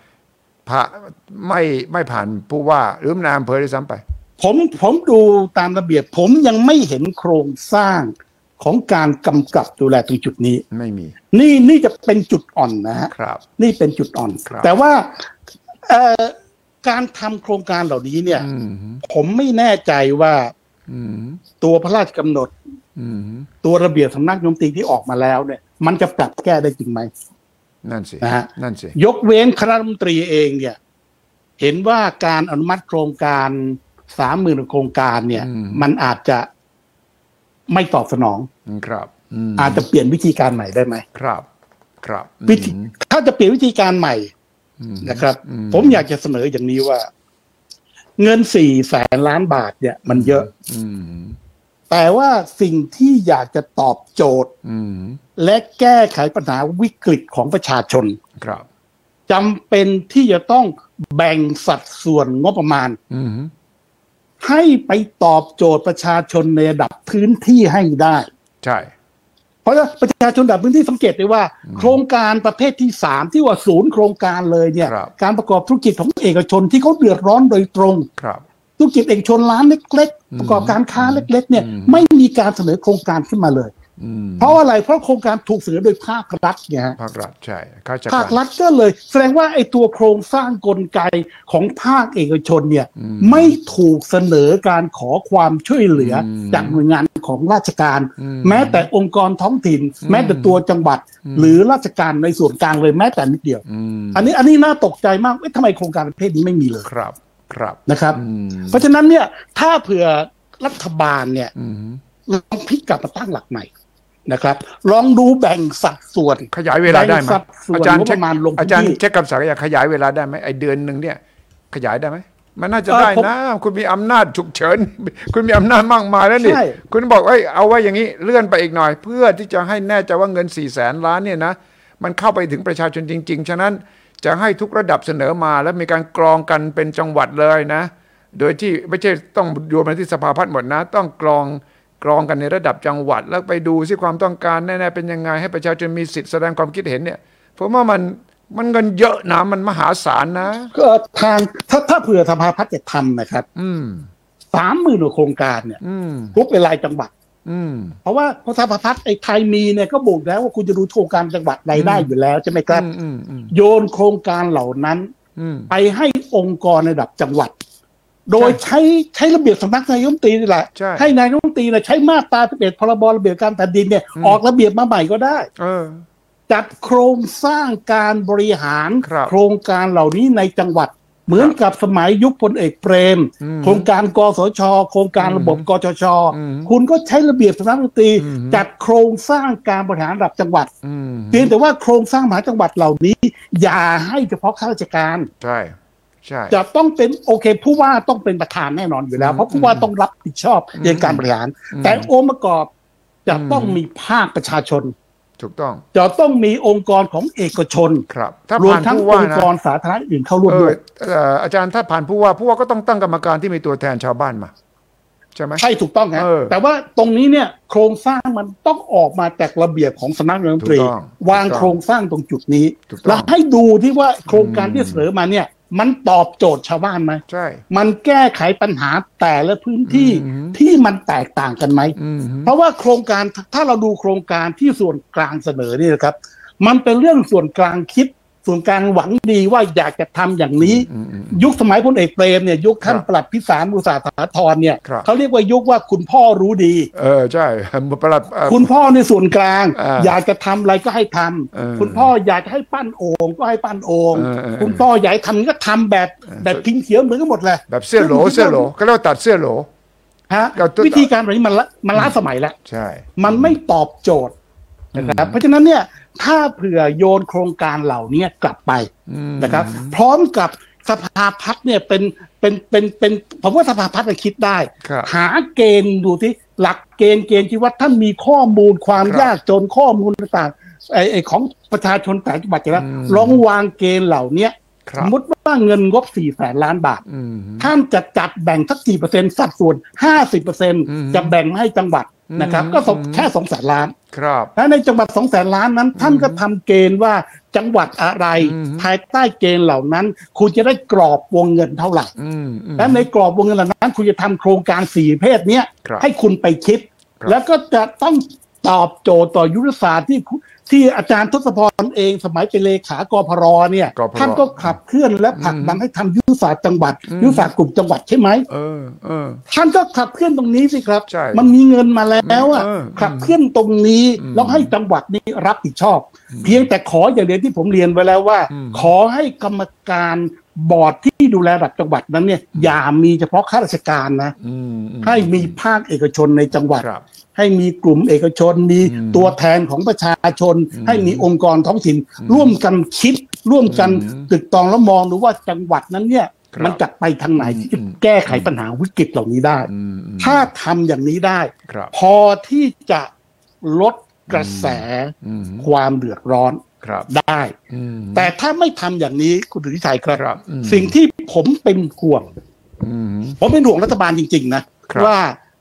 ไม่ผ่านผู้ว่าหรือนายอำเภอด้วยซ้ำไปผมดูตามระเบียบผมยังไม่เห็นโครงสร้างของการกำกับดูแลตรงจุดนี้ไม่มีนี่จะเป็นจุดอ่อนนะฮะนี่เป็นจุดอ่อนแต่ว่าการทำโครงการเหล่านี้เนี่ยผมไม่แน่ใจว่าตัวพระราชกำหนดตัวระเบียบสำนักนายกรัฐมนตรีที่ออกมาแล้วเนี่ยมันจะปรับแก้ได้จริงไหมนั่นสินะฮะยกเว้นคณะรัฐมนตรีเองเนี่ยเห็นว่าการอนุมัติโครงการ 30,000 โครงการเนี่ยมันอาจจะไม่ตอบสนองอาจจะเปลี่ยนวิธีการใหม่ได้ไหมครับถ้าจะเปลี่ยนวิธีการใหม่นะครับผมอยากจะเสนออย่างนี้ว่าเงิน400,000 ล้านบาทเนี่ยมันเยอะแต่ว่าสิ่งที่อยากจะตอบโจทย์และแก้ไขปัญหาวิกฤตของประชาชนจำเป็นที่จะต้องแบ่งสัดส่วนงบประมาณให้ไปตอบโจทย์ประชาชนในระดับพื้นที่ให้ได้ใช่ราะประชาชนแบบพื้นที่สังเกตได้ว่าโครงการประเภทที่3ที่ว่าศูนย์โครงการเลยเนี่ยการประกอบธุรกิจของเอกชนที่เขาเดือดร้อนโดยตรงธุรกิจเอกชนร้านเล็กๆประกอบการค้าเล็กๆเนี่ยไม่มีการเสนอโครงการขึ้นมาเลยเพราะอะไรเพราะโครงการถูกเสนอโดยภาครัฐไงภาครัฐใช่ภาครัฐก็เลยแสดงว่าไอ้ตัวโครงสร้างกลไกของภาคเอกชนเนี่ยไม่ถูกเสนอการขอความช่วยเหลือจากหน่วยงานของราชการแม้แต่องค์กรท้องถิ่นแม้แต่ตัวจังหวัดหรือราชการในส่วนกลางเลยแม้แต่นิดเดียวอันนี้น่าตกใจมากทำไมโครงการประเภทนี้ไม่มีเลยครับนะครับเพราะฉะนั้นเนี่ยถ้าเผื่อรัฐบาลเนี่ยลองพลิกกลับมาตั้งหลักใหม่นะครับลองดูแบ่งสัดส่วนขยายเวลาได้ไหมอาจารย์เช็คคำสั่งขยายเวลาได้ไหมไอเดือนหนึ่งเนี่ยขยายได้ไหมมันน่าจะได้นะคุณมีอำนาจฉุกเฉินคุณมีอำนาจมากมายแล้วนี่คุณบอกเอาไว้อย่างนี้เลื่อนไปอีกหน่อยเพื่อที่จะให้แน่ใจว่าเงิน400,000 ล้านเนี่ยนะมันเข้าไปถึงประชาชนจริงๆฉะนั้นจะให้ทุกระดับเสนอมาแล้วมีการกรองกันเป็นจังหวัดเลยนะโดยที่ไม่ใช่ต้องโยนมาที่สภาพัฒน์หมดนะต้องกรองกันในระดับจังหวัดแล้วไปดูซิความต้องการแน่ๆเป็นยังไงให้ประชาชนมีสิทธิ์แสดงความคิดเห็นเนี่ยผมว่ามันเงินเยอะนะมันมหาศาลนะก็ทางถ้าเผื่อสภาพัฒน์จะทำนะครับ30,000 กว่าโครงการเนี่ยทุกเป็นรายจังหวัดเพราะว่าสภาพัฒน์ไอ้ไทยมีเนี่ยก็บอกแล้วว่าคุณจะดูโครงการจังหวัดใดได้อยู่แล้วใช่ไหมครับโยนโครงการเหล่านั้นไปให้องค์กรระดับจังหวัดโดยใช้ระเบียบสำนักนายกรัฐมนตรีนี่แหละให้นายกรัฐมนตรีใช้มาตรา11พรบระเบียบการแผ่นดินเนี่ยออกระเบียบมาใหม่ก็ได้จัดโครงสร้างการบริหารโครงการเหล่านี้ในจังหวัดเหมือนกับสมัยยุคพลเอกเปรมโครงการกสชโครงการระบบกชชคุณก็ใช้ระเบียบสำนักนายกรัฐมนตรีจัดโครงสร้างการบริหารระดับจังหวัดเพียงแต่ว่าโครงสร้างมหาจังหวัดเหล่านี้อย่าให้เฉพาะข้าราชการจะต้องเป็นโอเคผู้ว่าต้องเป็นประธานแน่นอนอยู่แล้วเพราะผู้ว่าต้องรับผิดชอบในการบริหารแต่องค์ประกอบจะต้องมีภาคประชาชนถูกต้องจะต้องมีองค์กรของเอกชนครับรวมทั้งองค์กรสาธารณะอื่นเข้าร่วมด้วยอาจารย์ถ้าผ่านผู้ว่าก็ต้องตั้งกรรมการที่มีตัวแทนชาวบ้านมาใช่ไหมใช่ถูกต้องครับแต่ว่าตรงนี้เนี่ยโครงสร้างมันต้องออกมาจากระเบียบของสำนักนายกรัฐมนตรีวางโครงสร้างตรงจุดนี้แล้วให้ดูที่ว่าโครงการที่เสนอมาเนี่ยมันตอบโจทย์ชาวบ้านไหมใช่มันแก้ไขปัญหาแต่ละพื้นที่ที่มันแตกต่างกันไหมเพราะว่าโครงการถ้าเราดูโครงการที่ส่วนกลางเสนอนี่นะครับมันเป็นเรื่องส่วนกลางคิดส่วนกลางหวังดีว่าอยากจะทำอย่างนี้ยุคสมัยพลเอกเปรมเนี่ยยุคท่านปลัดพิสารอุตสาหธรเนี่ยเขาเรียกว่ายุคว่าคุณพ่อรู้ดีใช่ปลัดคุณพ่อในส่วนกลางอยากจะทำอะไรก็ให้ทำคุณพ่ออยากจะให้ปั้นโอ่งก็ให้ปั้นโอ่งคุณพ่ออยากทำก็ทำแบบพิงเขียวเหมือนกันหมดเลยแบบเสื้อโหลก็เรียกว่าตัดเสื้อโหลวิธีการแบบนี้มันล้าสมัยแล้วใช่มันไม่ตอบโจทย์นะครับเพราะฉะนั้นเนี่ยถ้าเผื่อโยนโครงการเหล่านี้กลับไปนะครับพร้อมกับสภาพัฒน์เนี่ยเป็นผมว่าสภาพัฒน์คิดได้หาเกณฑ์ดูที่หลักเกณฑ์ที่ว่าท่านมีข้อมูลความยากจนข้อมูลต่างๆไอ้ของประชาชนแต่ละจังหวัดจะลองวางเกณฑ์เหล่านี้สมมติว่าเงินงบ400,000 ล้านบาทท่านจะจัดแบ่งสักกี่เปอร์เซ็นต์สัดส่วน 50% จะแบ่งให้จังหวัดนะครับก็แค่ 200,000 ล้านและในจังหวัด 200,000 ล้านนั้นท่านก็ทำเกณฑ์ว่าจังหวัดอะไรภายใต้เกณฑ์เหล่านั้นคุณจะได้กรอบวงเงินเท่าไหร่และในกรอบวงเงินเหล่านั้นคุณจะทำโครงการ4ประเภทนี้ให้คุณไปคิดแล้วก็จะต้องตอบโจทย์ต่อยุทธศาสตร์ที่อาจารย์ทศพรเองสมัยเป็นเลขากพรเนี่ยท่านก็ขับเคลื่อนและผลักดันให้ทำยุทธศาสตร์จังหวัดยุทธศาสตร์กลุ่มจังหวัดใช่ไหมท่านก็ขับเคลื่อนตรงนี้สิครับมันมีเงินมาแล้วอ่ะขับเคลื่อนตรงนี้แล้วให้จังหวัดนี้รับผิดชอบเพียงแต่ขออย่างเดียวที่ผมเรียนไว้แล้วว่าขอให้กรรมการบอร์ดที่ดูแลระดับจังหวัดนั้นเนี่ยอย่ามีเฉพาะข้าราชการนะให้มีภาคเอกชนในจังหวัดให้มีกลุ่มเอกชนมีตัวแทนของประชาชนให้มีองค์กรท้องถิ่นร่วมกันคิดร่วมกันตรึกตรองแล้วมองดูว่าจังหวัดนั้นเนี่ยมันจะไปทางไหนที่จะแก้ไขปัญหาวิกฤตเหล่านี้ได้ถ้าทำอย่างนี้ได้พอที่จะลดกระแสความเดือดร้อนได้แต่ถ้าไม่ทำอย่างนี้คุณสุทธิชัยครับสิ่งที่ผมเป็นห่วงรัฐบาลจริงๆนะว่า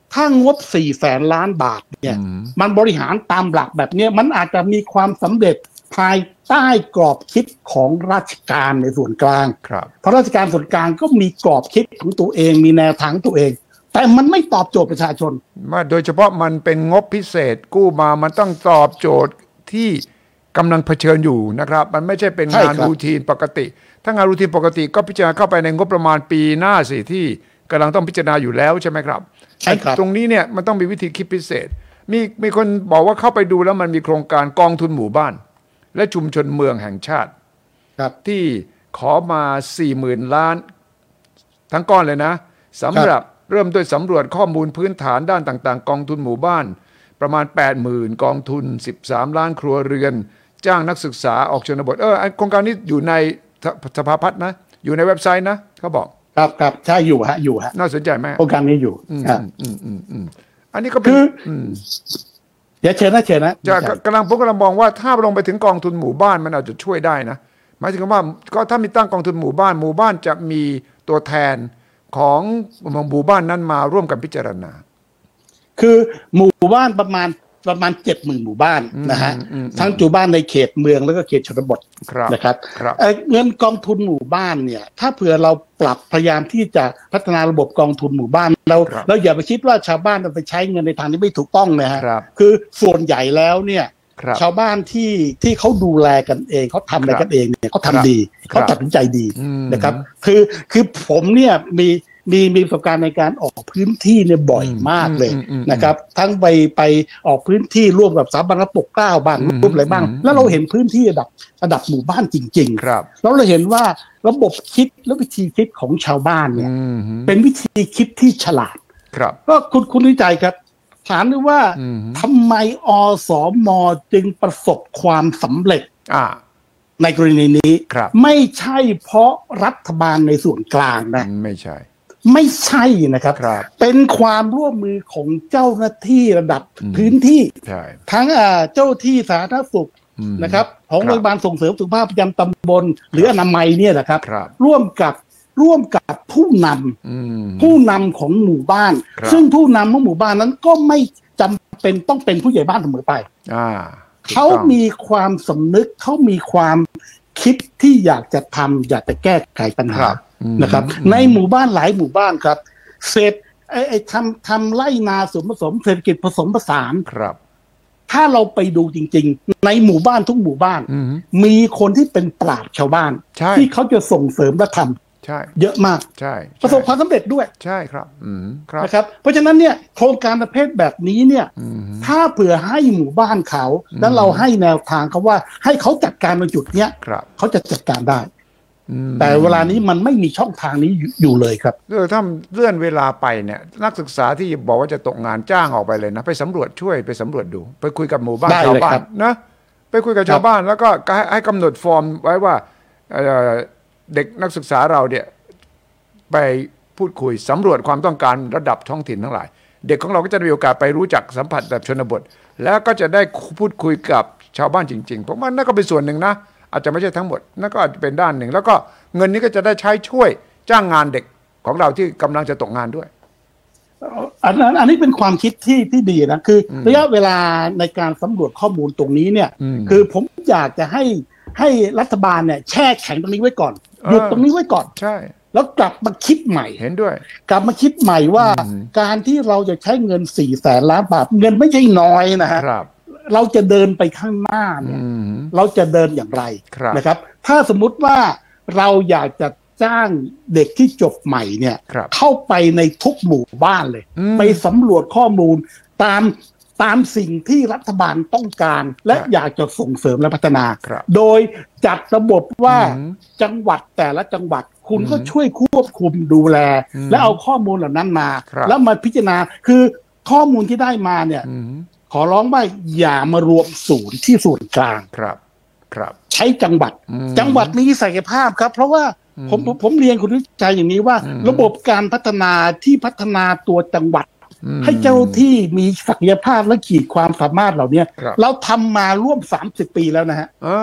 ถ้างบ400,000 ล้านบาทเนี่ยมันบริหารตามหลักแบบนี้มันอาจจะมีความสำเร็จภายใต้กรอบคิดของราชการในส่วนกลางเพราะราชการส่วนกลางก็มีกรอบคิดของตัวเองมีแนวทางตัวเองแต่มันไม่ตอบโจทย์ประชาชนโดยเฉพาะมันเป็นงบพิเศษกู้มามันต้องตอบโจทย์ที่กำลังเผชิญอยู่นะครับมันไม่ใช่เป็นงานรูทีนปกติถ้างานรูทีนปกติก็พิจารณาเข้าไปในงบประมาณปีหน้าสิที่กำลังต้องพิจารณาอยู่แล้วใช่ไหมครับใช่ครับตรงนี้เนี่ยมันต้องมีวิธีคิดพิเศษมีคนบอกว่าเข้าไปดูแล้วมันมีโครงการกองทุนหมู่บ้านและชุมชนเมืองแห่งชาติที่ขอมา 40,000 ล้านทั้งก้อนเลยนะสำหรับเริ่มด้วยสำรวจข้อมูลพื้นฐานด้านต่างๆกองทุนหมู่บ้านประมาณ 80,000 กองทุน13 ล้านครัวเรือนจ้างนักศึกษาออกชนบทโครงการนี้อยู่ในสภาพัฒน์นะอยู่ในเว็บไซต์นะเขาบอกครับใช่อยู่ฮะน่าสนใจไหมโครงการนี้อยู่อันนี้ก็เป็นอย่าเชิญนะกำลังมองว่าถ้าลงไปถึงกองทุนหมู่บ้านมันอาจจะช่วยได้นะหมายถึงว่าก็ถ้ามีตั้งกองทุนหมู่บ้านจะมีตัวแทนของหมู่บ้านนั้นมาร่วมกันพิจารณาคือหมู่บ้านประมาณ 70,000 หมู่บ้านนะฮะทั้งหมู่บ้านในเขตเมืองแล้วก็เขตชนบทนะครับเงินกองทุนหมู่บ้านเนี่ยถ้าเผื่อเราปรับพยายามที่จะพัฒนาระบบกองทุนหมู่บ้านเราอย่าไปคิดว่าชาวบ้านไปใช้เงินในทางที่ไม่ถูกต้องนะฮะคือส่วนใหญ่แล้วเนี่ยชาวบ้านที่เขาดูแลกันเองเขาทำอะไรกันเองเนี่ยเขาทำดีเขาตัดสินใจดีนะครับคือผมเนี่ยมีประสบการณ์ในการออกพื้นที่เนี่ยบ่อยมากเลยนะครับทั้งไปออกพื้นที่ร่วมกับสถาบันปกเกล้าบ้างร่วมอะไรบ้างแล้วเราเห็นพื้นที่ระดับหมู่บ้านจริงๆแล้วเราเห็นว่าระบบคิดและวิธีคิดของชาวบ้านเนี่ยเป็นวิธีคิดที่ฉลาดก็คุณวิจัยครับถามด้วยว่าทำไมอสม.จึงประสบความสำเร็จในกรณีนี้ไม่ใช่เพราะรัฐบาลในส่วนกลางนะไม่ใช่นะครับเป็นความร่วมมือของเจ้าหน้าที่ระดับพื้นที่ทั้งเจ้าที่สาธารณสุขนะครับของโรงพยาบาลส่งเสริมสุขภาพประจำตำบลหรืออนามัยเนี่ยนะครับร่วมกับผู้นำของหมู่บ้านซึ่งผู้นำของหมู่บ้านนั้นก็ไม่จำเป็นต้องเป็นผู้ใหญ่บ้านเสมอไปเขามีความสำนึกเขามีความคิดที่อยากจะแก้ไขปัญหานะครับในหมู่บ้านหลายหมู่บ้านครับเสร็จทำไร่นาสวนผสมเศรษฐกิจผสมผสานครับถ้าเราไปดูจริงๆในหมู่บ้านทุกหมู่บ้านมีคนที่เป็นปราชญ์ชาวบ้านที่เขาจะส่งเสริมและทำเยอะมากประสบความสำเร็จด้วยใช่ครับนะครับเพราะฉะนั้นเนี่ยโครงการประเภทแบบนี้เนี่ยถ้าเผื่อให้หมู่บ้านเขาแล้วเราให้แนวทางเขาว่าให้เขาจัดการในจุดเนี้ยเขาจะจัดการได้แต่เวลานี้มันไม่มีช่องทางนี้อยู่เลยครับถ้าเลื่อนเวลาไปเนี่ยนักศึกษาที่บอกว่าจะตกงานจ้างออกไปเลยนะไปสำรวจช่วยไปสำรวจดูไปคุยกับหมู่บ้านชาวบ้านนะไปคุยกับชาวบ้านแล้วก็ให้กำหนดฟอร์มไว้ว่าเด็กนักศึกษาเราเนี่ยไปพูดคุยสำรวจความต้องการระดับท้องถิ่นทั้งหลายเด็กของเราก็จะมีโอกาสไปรู้จักสัมผัสแบบชนบทแล้วก็จะได้พูดคุยกับชาวบ้านจริงๆผมว่านั่นก็เป็นส่วนหนึ่งนะอาจจะไม่ใช่ทั้งหมดนั่นก็อาจจะเป็นด้านหนึ่งแล้วก็เงินนี้ก็จะได้ใช้ช่วยจ้างงานเด็กของเราที่กำลังจะตกงานด้วยอันนี้เป็นความคิดที่ดีนะคือระยะเวลาในการสำรวจข้อมูลตรงนี้เนี่ยคือผมอยากจะให้รัฐบาลเนี่ยแช่แข็งตรงนี้ไว้ก่อนหยุดตรงนี้ไว้ก่อนใช่แล้วกลับมาคิดใหม่เห็นด้วยกลับมาคิดใหม่ว่าการที่เราจะใช้เงิน400,000 ล้านบาทเงินไม่ใช่น้อยนะฮะเราจะเดินไปข้างหน้าเนี่ยเราจะเดินอย่างไรนะครับถ้าสมมุติว่าเราอยากจะจ้างเด็กที่จบใหม่เนี่ยเข้าไปในทุกหมู่บ้านเลยไปสำรวจข้อมูลตามสิ่งที่รัฐบาลต้องการและอยากจะส่งเสริมและพัฒนาโดยจัดระบบว่าจังหวัดแต่ละจังหวัดคุณก็ช่วยควบคุมดูแลและเอาข้อมูลเหล่านั้นมาแล้วมาพิจารณาคือข้อมูลที่ได้มาเนี่ยขอร้องว่าอย่ามารวมศูนย์ที่ส่วนกลางครับใช้จังหวัดมีศักยภาพครับเพราะว่าผมเรียนคุณวิจัยอย่างนี้ว่าระบบการพัฒนาที่พัฒนาตัวจังหวัดให้เจ้าที่มีศักยภาพและขีดความสามารถเหล่านี้เราทำมาร่วม30 ปีแล้วนะฮะ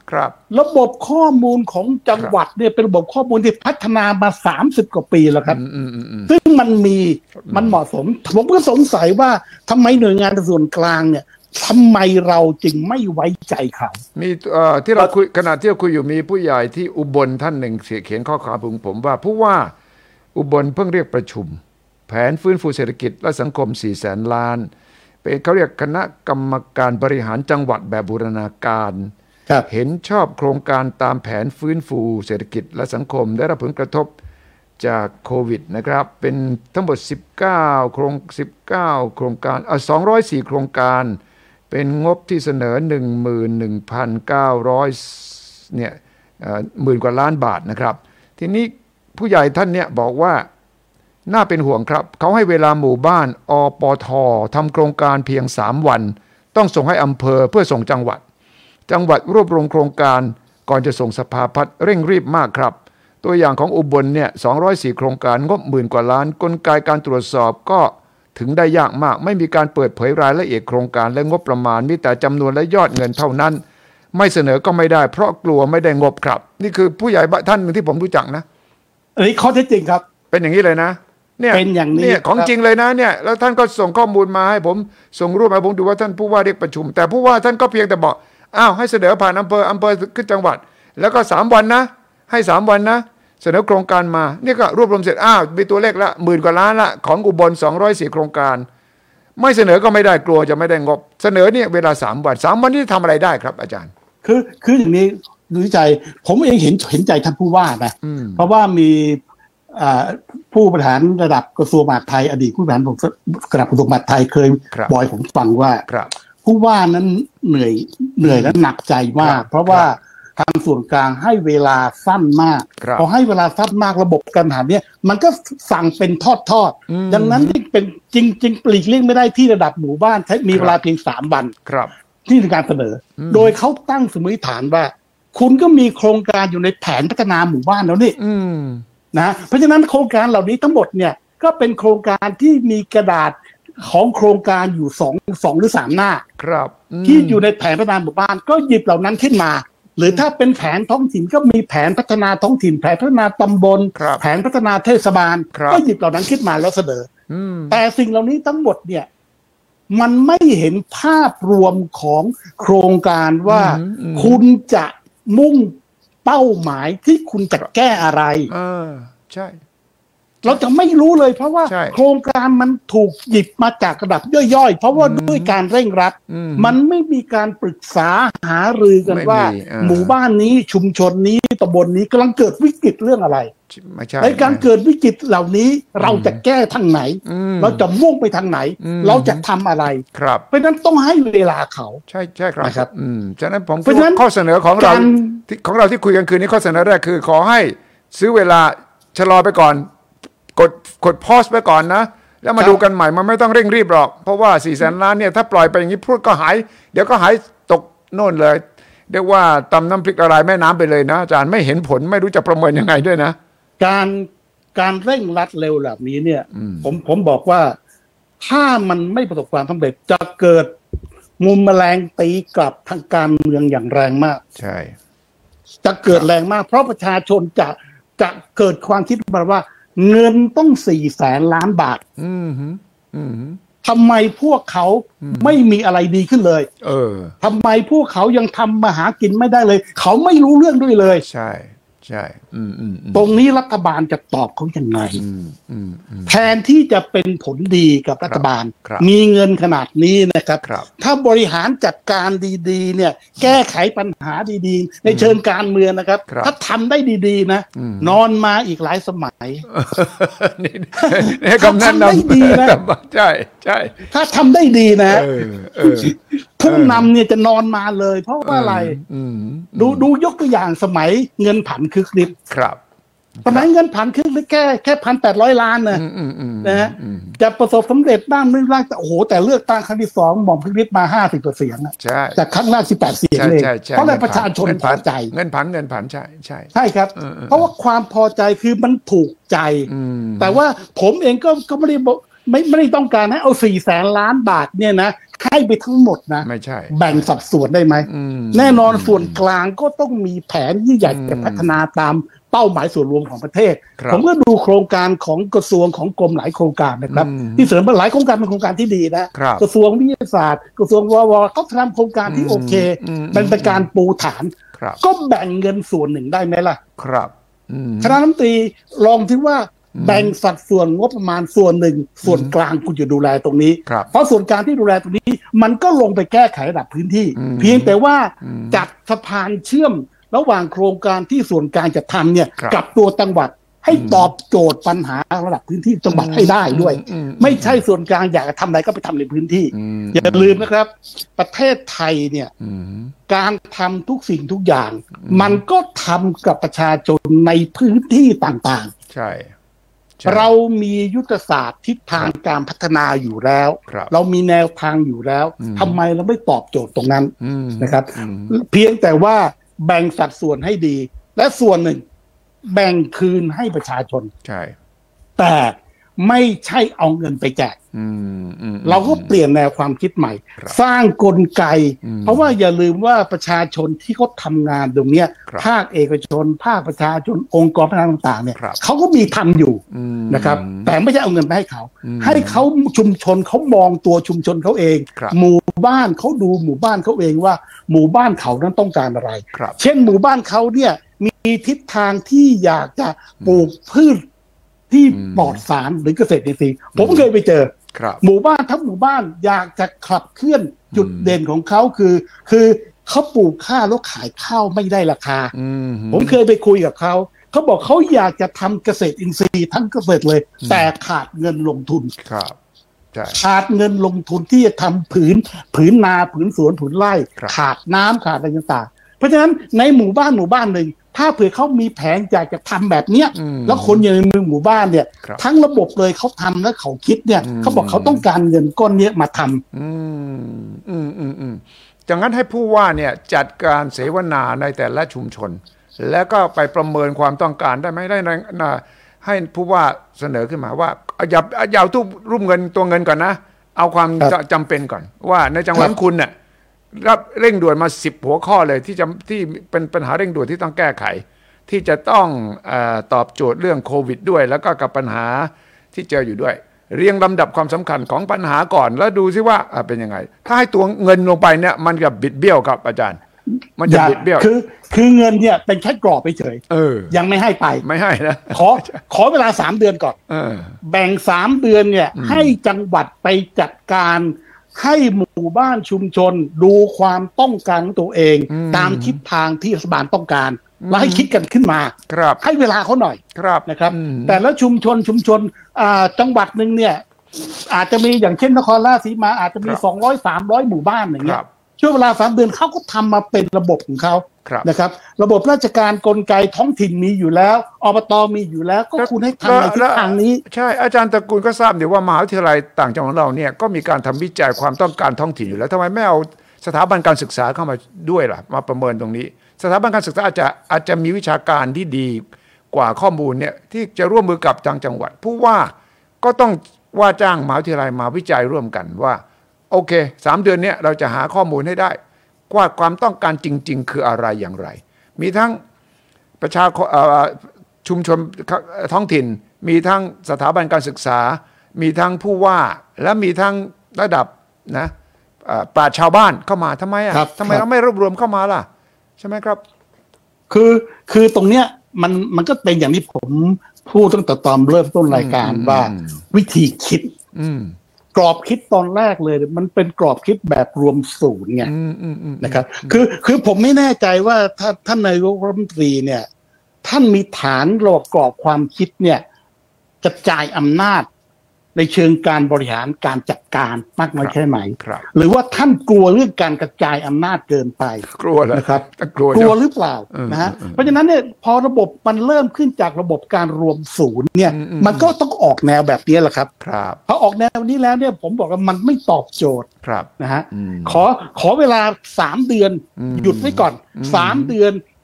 ครับระบบข้อมูลของจังหวัดเนี่ยเป็นระบบข้อมูลที่พัฒนามา30 กว่าปีแล้วครับซึ่งมันเหมาะสมผมก็สงสัยว่าทำไมหน่วยงานส่วนกลางเนี่ยทำไมเราจึงไม่ไว้ใจเขามีที่เราคุยขณะที่เราคุยอยู่มีผู้ใหญ่ที่อุบลท่านหนึ่งเขียนข้อความถึงผมว่าผู้ว่าอุบลเพิ่งเรียกประชุมแผนฟื้นฟูเศรษฐกิจและสังคม 400,000 ล้านเป็นเขาเรียกคณะกรรมการบริหารจังหวัดแบบบูรณาการเห็นชอบโครงการตามแผนฟื้นฟูเศรษฐกิจและสังคมได้รับผลกระทบจากโควิดนะครับเป็นทั้งหมด19 โครงการ204 โครงการเป็นงบที่เสนอ 11,900 เนี่ยหมื่นกว่าล้านบาทนะครับทีนี้ผู้ใหญ่ท่านเนี่ยบอกว่าน่าเป็นห่วงครับเขาให้เวลาหมู่บ้านอปททำโครงการเพียง3 วันต้องส่งให้อำเภอเพื่อส่งจังหวัดรวบรวมโครงการก่อนจะส่งสภาพัฒน์เร่งรีบมากครับตัวอย่างของอุบลเนี่ย204 โครงการงบ10,000 กว่าล้านกลไกการตรวจสอบก็ถึงได้ยากมากไม่มีการเปิดเผยรายละเอียดโครงการและงบประมาณมีแต่จำนวนและยอดเงินเท่านั้นไม่เสนอก็ไม่ได้เพราะกลัวไม่ได้งบครับนี่คือผู้ใหญ่ท่านนึงที่ผมรู้จักนะอันนี้ข้อเท็จจริงครับเป็นอย่างนี้เลยนะเนี่ยเป็นอย่างนี้ของจริงเลยนะเนี่ยแล้วท่านก็ส่งข้อมูลมาให้ผมส่งรูปมาผมดูว่าท่านผู้ว่าเรียกประชุมแต่ผู้ว่าท่านก็เพียงแต่บอกอ้าวให้เสนอผ่านอำเภอขึ้นจังหวัดแล้วก็3 วันนะให้3 วันนะเสนอโครงการมานี่ก็รวบรวมเสร็จอ้าวมีตัวเลขละ10,000 กว่าล้านละของอุบล204 โครงการไม่เสนอก็ไม่ได้กลัวจะไม่ได้งบเสนอเนี่ยเวลา3 วัน3 วันนี้ทำอะไรได้ครับอาจารย์คืออย่างนี้ดูใจผมเองเห็นใจท่านผู้ว่านะเพราะว่ามีผู้บริหารระดับกระทรวงมหาดไทยอดีตผู้บริหารระดับกระทรวงมหาดไทยเคยบอกผมฟังว่าผู้ว่านั้นเหนื่อยและหนักใจมากเพราะว่าทางส่วนกลางให้เวลาสั้นมากพอให้เวลาสั้นมากระบบการหาเนี่ยมันก็สั่งเป็นทอดดังนั้นเป็นจริงปลีกเลี่ยงไม่ได้ที่ระดับหมู่บ้านมีเวลาเพียง3 วันที่ในการเสนอโดยเขาตั้งสมมติฐานว่าคุณก็มีโครงการอยู่ในแผนพัฒนาหมู่บ้านแล้วนี่นะเพราะฉะนั้นโครงการเหล่านี้ทั้งหมดเนี่ยก็เป็นโครงการที่มีกระดาษของโครงการอยู่2 หรือ 3 หน้าที่อยู่ในแผนพัฒนาหมู่บ้านก็หยิบเหล่านั้นขึ้นมาหรือถ้าเป็นแผนท้องถิ่นก็มีแผนพัฒนาท้องถิ่นแผนพัฒนาตำบลแผนพัฒนาเทศบาลก็หยิบเหล่านั้นขึ้นมาแล้วเสนอแต่สิ่งเหล่านี้ทั้งหมดเนี่ยมันไม่เห็นภาพรวมของโครงการว่าคุณจะมุ่งเป้าหมายที่คุณจะแก้อะไรใช่เราจะไม่รู้เลยเพราะว่าโครงการมันถูกหยิบมาจากระดับย่อยๆเพราะว่าด้วยการเร่งรัดมันไม่มีการปรึกษาหารือกันว่าหมู่บ้านนี้ชุมชนนี้ตำบลนี้กำลังเกิดวิกฤตเรื่องอะไรในการเกิดวิกฤตเหล่านี้เราจะแก้ทางไหนเราจะมุ่งไปทางไหนเราจะทำอะไรเพราะฉะนั้นต้องให้เวลาเขาใช่ครับฉะนั้นผมข้อเสนอของเราที่คุยกันคืนนี้ข้อเสนอแรกคือขอให้ซื้อเวลาชะลอไปก่อนกดพอสไปก่อนนะแล้วมาดูกันใหม่มันไม่ต้องเร่งรีบหรอกเพราะว่า400,000 ล้านเนี่ยถ้าปล่อยไปอย่างนี้พูดก็หายเดี๋ยวก็หายตกโน่นเลยเรียกว่าตำน้ำพริกละลายแม่น้ำไปเลยนะอาจารย์ไม่เห็นผลไม่รู้จะประเมินยังไงด้วยนะการเร่งรัดเร็วแบบนี้เนี่ยผมบอกว่าถ้ามันไม่ประสบความสำเร็จจะเกิดมุมแมลงตีกลับทางการเมืองอย่างแรงมากใช่จะเกิดแรงมากเพราะประชาชนจะเกิดความคิดว่าเงินต้อง400,000 ล้านบาททำไมพวกเขาไม่มีอะไรดีขึ้นเลยทำไมพวกเขายังทำมาหากินไม่ได้เลยเขาไม่รู้เรื่องด้วยเลยใช่ตรงนี้รัฐบาลจะตอบเขายังไงแทนที่จะเป็นผลดีกับรัฐบาลมีเงินขนาดนี้นะครับถ้าบริหารจัดการดีๆเนี่ยแก้ไขปัญหาดีๆในเชิงการเมืองนะครับถ้าทำได้ดีๆนะนอนมาอีกหลายสมัยนี่คำแนะนำดีนะใช่ถ้าทำได้ดีนะผู้นำเนี่ยจะนอนมาเลยเพราะว่าอะไรดูยกตัวอย่างสมัยเงินผันคึกฤทธิ์สมัยเงินผันคึกฤทธิ์แค่1,800 ล้านนะฮะจะประสบสำเร็จบ้างไม่บ้างแต่โอ้โหแต่เลือกตั้งครั้งที่2หม่อมคึกฤทธิ์มา50 เสียงจากครั้งแรก18 เสียงเลยเพราะอะไรประชาชนพอใจเงินผันใช่ครับเพราะว่าความพอใจคือมันถูกใจแต่ว่าผมเองก็ไม่ได้ต้องการให้เอา400,000 ล้านบาทเนี่ยนะให้ไปทั้งหมดนะไม่ใช่แบ่งสัดส่วนได้ไหมแน่นอนส่วนกลางก็ต้องมีแผนที่อยากจะพัฒนาตามเป้าหมายส่วนรวมของประเทศผมก็ดูโครงการของกระทรวงของกรมหลายโครงการนะครับที่เสริมมาหลายโครงการเป็นโครงการที่ดีนะกระทรวงวิทยาศาสตร์กระทรวงวเขาทำโครงการที่โอเคเป็นการปูฐานก็แบ่งเงินส่วนหนึ่งได้ไหมล่ะครับคณะรัฐมนตรีลองที่ว่าแบ่งสัดส่วนงบประมาณส่วนหนึ่งส่วนกลางคุณจะดูแลตรงนี้เพราะส่วนกลางที่ดูแลตรงนี้มันก็ลงไปแก้ไขระดับพื้นที่เพียงแต่ว่าจัดสะพานเชื่อมระหว่างโครงการที่ส่วนกลางจะทำเนี่ยกับตัวจังหวัดให้ตอบโจทย์ปัญหาระดับพื้นที่จังหวัดให้ได้ด้วยไม่ใช่ส่วนกลางอยากจะทำอะไรก็ไปทำในพื้นที่อย่าลืมนะครับประเทศไทยเนี่ยการทำทุกสิ่งทุกอย่างมันก็ทำกับประชาชนในพื้นที่ต่างๆใช่เรามียุทธศาสตร์ทิศทางการพัฒนาอยู่แล้วเรามีแนวทางอยู่แล้วทำไมเราไม่ตอบโจทย์ตรงนั้นนะครับเพียงแต่ว่าแบ่งสัดส่วนให้ดีและส่วนหนึ่งแบ่งคืนให้ประชาชนใช่แต่ไม่ใช่เอาเงินไปแจกเราก็เปลี่ยนแนวความคิดใหม่สร้างกลไกเพราะว่าอย่าลืมว่าประชาชนที่เขาทำงานตรงนี้ภาคเอกชนภาคประชาชนองค์กรพัฒนาต่างๆเนี่ยเขาก็มีทำอยู่นะครับแต่ไม่ใช่เอาเงินไปให้เขาให้เขาชุมชนเขามองตัวชุมชนเขาเองหมู่บ้านเขาดูหมู่บ้านเขาเองว่าหมู่บ้านเขานั้นต้องการอะไรเช่นหมู่บ้านเขาเนี่ยมีทิศทางที่อยากจะปลูกพืชที่ปลอดสารหรือเกษตรอินทรีย์ผมเคยไปเจอหมู่บ้านทั้งหมู่บ้านอยากจะขับเคลื่อนจุดเด่นของเขาคือเขาปลูกข้าวแล้วขายข้าวไม่ได้ราคาผมเคยไปคุยกับเขาบอกเขาอยากจะทำเกษตรอินทรีย์ทั้งเกษตรเลยแต่ขาดเงินลงทุนขาดเงินลงทุนที่จะทำผืนนาผืนสวนผืนไร่ขาดน้ำขาดอะไรต่างๆเพราะฉะนั้นในหมู่บ้านหนึ่งถ้าเผื่อเขามีแผนอยากจะทำแบบเนี้ยแล้วคนอยู่ในเมืองหมู่บ้านเนี่ยทั้งระบบเลยเขาทำแล้วเขาคิดเนี่ยเขาบอกเขาต้องการเงินก้อนนี้มาทำจากนั้นให้ผู้ว่าเนี่ยจัดการเสวนาในแต่ละชุมชนแล้วก็ไปประเมินความต้องการได้ไหมได้นะให้ผู้ว่าเสนอขึ้นมาว่าอย่าทุบรุ่มเงินตัวเงินก่อนนะเอาความจำเป็นก่อนว่าในจังหวัดคุณเนี่ยรับเร่งด่วนมา10หัวข้อเลยที่เป็นปัญหาเร่งด่วนที่ต้องแก้ไขที่จะต้องตอบโจทย์เรื่องโควิดด้วยแล้วก็กับปัญหาที่เจออยู่ด้วยเรียงลำดับความสำคัญของปัญหาก่อนแล้วดูซิว่าเป็นยังไงถ้าให้ตัวเงินลงไปเนี่ยมันจะบิดเบี้ยวครับอาจารย์มันจะบิดเบี้ยวคือเงินเนี่ยเป็นแค่กรอบไปเฉยยังไม่ให้ไปไม่ให้นะขอเวลา3เดือนก่อนแบ่ง3เดือนเนี่ยให้จังหวัดไปจัดการให้หมู่บ้านชุมชนดูความต้องการของตัวเองตามทิศทางที่รัฐบาลต้องการแล้วให้คิดกันขึ้นมาให้เวลาเขาหน่อยนะครับแต่แล้วชุมชนจังหวัดหนึ่งเนี่ยอาจจะมีอย่างเช่นนครราชสีมาอาจจะมี200-300หมู่บ้านอย่างเงี้ยช่วงเวลา3เดือนเขาก็ทำมาเป็นระบบของเขานะครับระบบราชการกลไกท้องถิ่นมีอยู่แล้วอบตมีอยู่แล้วก็คุณให้ทำในทิศทางนี้ใช่อาจารย์ตระกูลก็ทราบเดี๋ยวว่ามหาวิทยาลัยต่างจังหวัดเราเนี่ยก็มีการทำวิจัยความต้องการท้องถิ่นอยู่แล้วทำไมไม่เอาสถาบันการศึกษาเข้ามาด้วยล่ะมาประเมินตรงนี้สถาบันการศึกษาอาจจะมีวิชาการที่ดีกว่าข้อมูลเนี่ยที่จะร่วมมือกับจังหวัดผู้ว่าก็ต้องว่าจ้างมหาวิทยาลัยมาวิจัยร่วมกันว่าโอเค3เดือนนี้เราจะหาข้อมูลให้ได้ว่าความต้องการจริงๆคืออะไรอย่างไรมีทั้งชุมชนท้องถิ่นมีทั้งสถาบันการศึกษามีทั้งผู้ว่าและมีทั้งระดับนะปราชญ์ชาวบ้านเข้ามาทำไมทำไมเราไม่รวบรวมเข้ามาล่ะใช่ไหมครับคือตรงเนี้ยมันก็เป็นอย่างที่ผมพูดตั้งแต่ตอนเริ่มต้นรายการว่าวิธีคิดกรอบคิดตอนแรกเลยมันเป็นกรอบคิดแบบรวมศูนย์ไงนะครับคือผมไม่แน่ใจว่าท่านนายกรัฐมนตรีเนี่ยท่านมีฐานหลอกกรอบความคิดเนี่ยกระจายอำนาจในเชิงการบริหารการจัดการมากน้อยแค่ไหนหรือว่าท่านกลัวเรื่องการกระจายอำนาจเกินไปกลัวนะครับกลัวหรือเปล่านะฮะเพราะฉะนั้นเนี่ยพอระบบมันเริ่มขึ้นจากระบบการรวมศูนย์เนี่ยมันก็ต้องออกแนวแบบนี้แหละครับพอออกแนวนี้แล้วเนี่ยผมบอกว่ามันไม่ตอบโจทย์นะฮะขอเวลา3เดือนหยุดไว้ก่อน3เดือน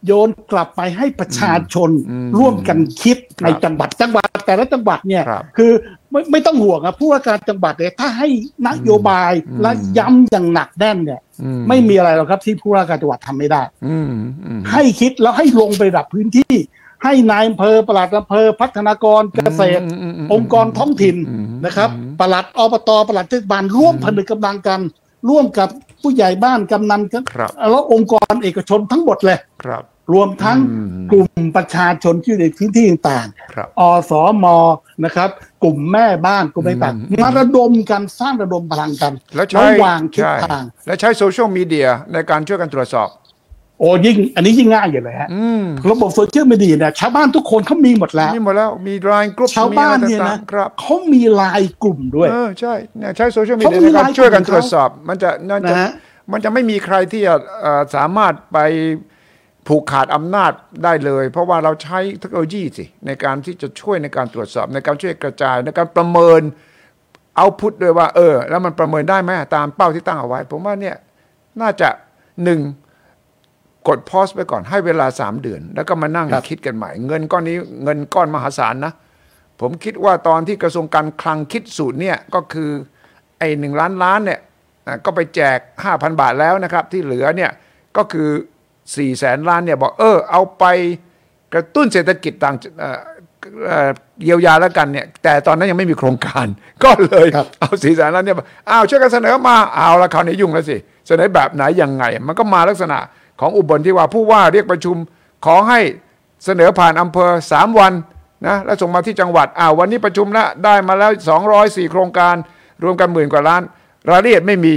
โยนกลับไปให้ประชาชนร่วมกันคิดในจังหวัดแต่ละจังหวัดเนี่ยคือไม่ต้องห่วงนะผู้ว่าการจังหวัดเนี่ยถ้าให้นโยบายและย้ำอย่างหนักแน่นเนี่ยไม่มีอะไรหรอกครับที่ผู้ว่าการจังหวัดทำไม่ได้ให้คิดแล้วให้ลงไประดับพื้นที่ให้นายอำเภอปลัดอำเภอพัฒนากรเกษตรองค์กรท้องถิ่นนะครับปลัดอบตปลัดเทศบาลร่วมผนึกกำลังกันร่วมกับผู้ใหญ่บ้านกำนันแล้วองค์กรเอกชนทั้งหมดเลยรวมทั้งกลุ่มประชาชนที่อยู่ในพื้นที่ต่างๆอสม.นะครับกลุ่มแม่บ้านกลุ่มต่างๆมาระดมกันสร้างระดมพลังกันแล้ววางทิศทางและใช้โซเชียลมีเดียในการช่วยกันตรวจสอบโอ้ยิ่งอันนี้ยิ่งง่ายอยู่เลยฮะระบบโซเชียลมีเดียเนี่ยชาวบ้านทุกคนเขามีหมดแล้วมีไลน์กลุ่มชาวบ้านเนี่ยนะเขามีไลน์กลุ่มด้วยใช่ใช้โซเชียลมีเดียในการช่วยกันตรวจสอบมันจะไม่มีใครที่จะสามารถไปผูกขาดอำนาจได้เลยเพราะว่าเราใช้เทคโนโลยีสิในการที่จะช่วยในการตรวจสอบในการช่วยกระจายในการประเมินเอาพุทด้วยว่าแล้วมันประเมินได้ไหมตามเป้าที่ตั้งเอาไว้ผมว่าเนี่ยน่าจะกดพอสไปก่อนให้เวลา3 เดือนแล้วก็มานั่งคิดกันใหม่เงินก้อนนี้เงินก้อนมหาศาลนะผมคิดว่าตอนที่กระทรวงการคลังคิดสูตรเนี่ยก็คือไอ้1 ล้านเนี่ยก็ไปแจก 5,000 บาทแล้วนะครับที่เหลือเนี่ยก็คือ400,000 ล้านเนี่ยบอกเอาไปกระตุ้นเศรษฐกิจต่างเยียวยาแล้วกันเนี่ยแต่ตอนนั้นยังไม่มีโครงการก็เลยเอา400,000 ล้านเนี่ยช่วยกันเสนอมาเอาละคราวนี้ยุ่งแล้วสิเสนอแบบไหนยังไงมันก็มาลักษณะของอุบลที่ว่าผู้ว่าเรียกประชุมขอให้เสนอผ่านอำเภอ3 วันนะแล้วส่งมาที่จังหวัดวันนี้ประชุมแล้วได้มาแล้ว204 โครงการรวมกัน10,000 กว่าล้านรายละเอียดไม่มี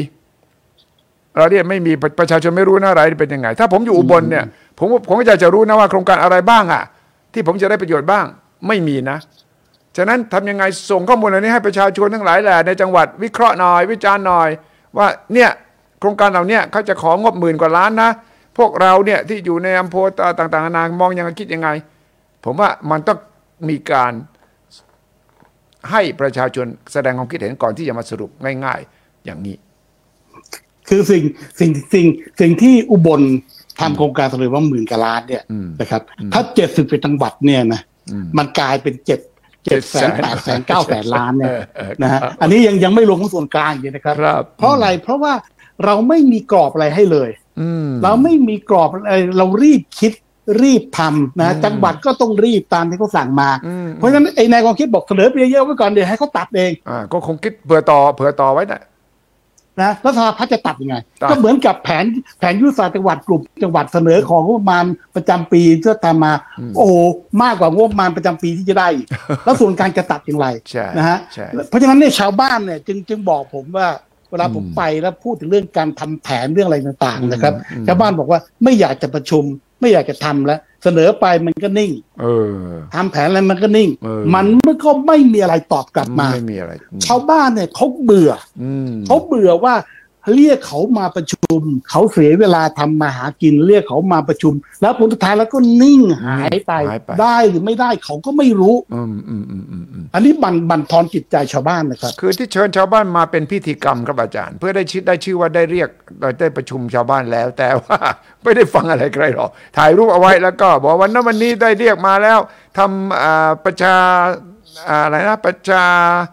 ประชาชนไม่รู้นะรายละเอียดเป็นยังไงถ้าผมอยู่อุบลเนี่ยผมก็จะรู้นะว่าโครงการอะไรบ้างที่ผมจะได้ประโยชน์บ้างไม่มีนะฉะนั้นทำยังไงส่งข้อมูลอันนี้ให้ประชาชนทั้งหลายแหละในจังหวัดวิเคราะห์หน่อยวิจารณ์หน่อยว่าเนี่ยโครงการเหล่านี้เขาจะของบ10,000 กว่าล้านนะพวกเราเนี่ยที่อยู่ในอำเภอต่างๆนามองยังไงคิดยังไงผมว่ามันต้องมีการให้ประชาชนแสดงความคิดเห็นก่อนที่จะมาสรุปง่ายๆอย่างนี้คือสิ่งที่อุบลทำโครงการเสนอว่า10,000 กว่าล้านเนี่ยนะครับถ้า70 จังหวัดเนี่ยนะมันกลายเป็น700,000-800,000-900,000 ล้านเนี่ยนะฮะอันนี้ยังไม่รวมของส่วนกลางอยู่นะครับเพราะอะไรเพราะว่าเราไม่มีกรอบอะไรให้เลยเราไม่มีกรอบอะไรเรารีบคิดรีบทำนะจังหวัดก็ต้องรีบตามที่เขาสั่งมาเพราะฉะนั้นไอ้นายความคิดบอกเสนอไปเยอะๆไว้ก่อนเดี๋ยวให้เขาตัดเองก็คงคิดเผื่อต่อไว้นะแล้วสภาพัฒน์จะตัดยังไงก็เหมือนกับแผนยุทธศาสตร์จังหวัดกลุ่มจังหวัดเสนอของงบประมาณประจำปีที่ทำมาโอ้มากกว่างบประมาณประจำปีที่จะได้แล้วส่วนการจะตัดอย่างไรนะฮะเพราะฉะนั้นเนี่ยชาวบ้านเนี่ยจึงบอกผมว่าเวลาผมไปแล้วพูดถึงเรื่องการทำแผนเรื่องอะไรต่างๆนะครับชาวบ้านบอกว่าไม่อยากจะประชุมไม่อยากจะทำแล้วเสนอไปมันก็นิ่งทำแผนอะไรมันก็นิ่งมันก็ไม่มีอะไรตอบกลับมาไม่มีอะไรชาวบ้านเนี่ยเขาเบื่อว่าเรียกเขามาประชุมเขาเสียเวลาทำมาหากินเรียกเขามาประชุมแล้วผลสุดท้ายแล้วก็นิ่งหายไปได้หรือไม่ได้เขาก็ไม่รู้อันนี้บั่นทอนจิตใจชาวบ้านนะครับคือที่เชิญชาวบ้านมาเป็นพิธีกรรมครับอาจารย์เพื่อได้ชื่อว่าได้เรียกได้ประชุมชาวบ้านแล้วแต่ว่าไม่ได้ฟังอะไรใครหรอกถ่ายรูปเอาไว้แล้วก็บอกวันนั้นวันนี้ได้เรียกมาแล้วทำประชาอะไรนะประชา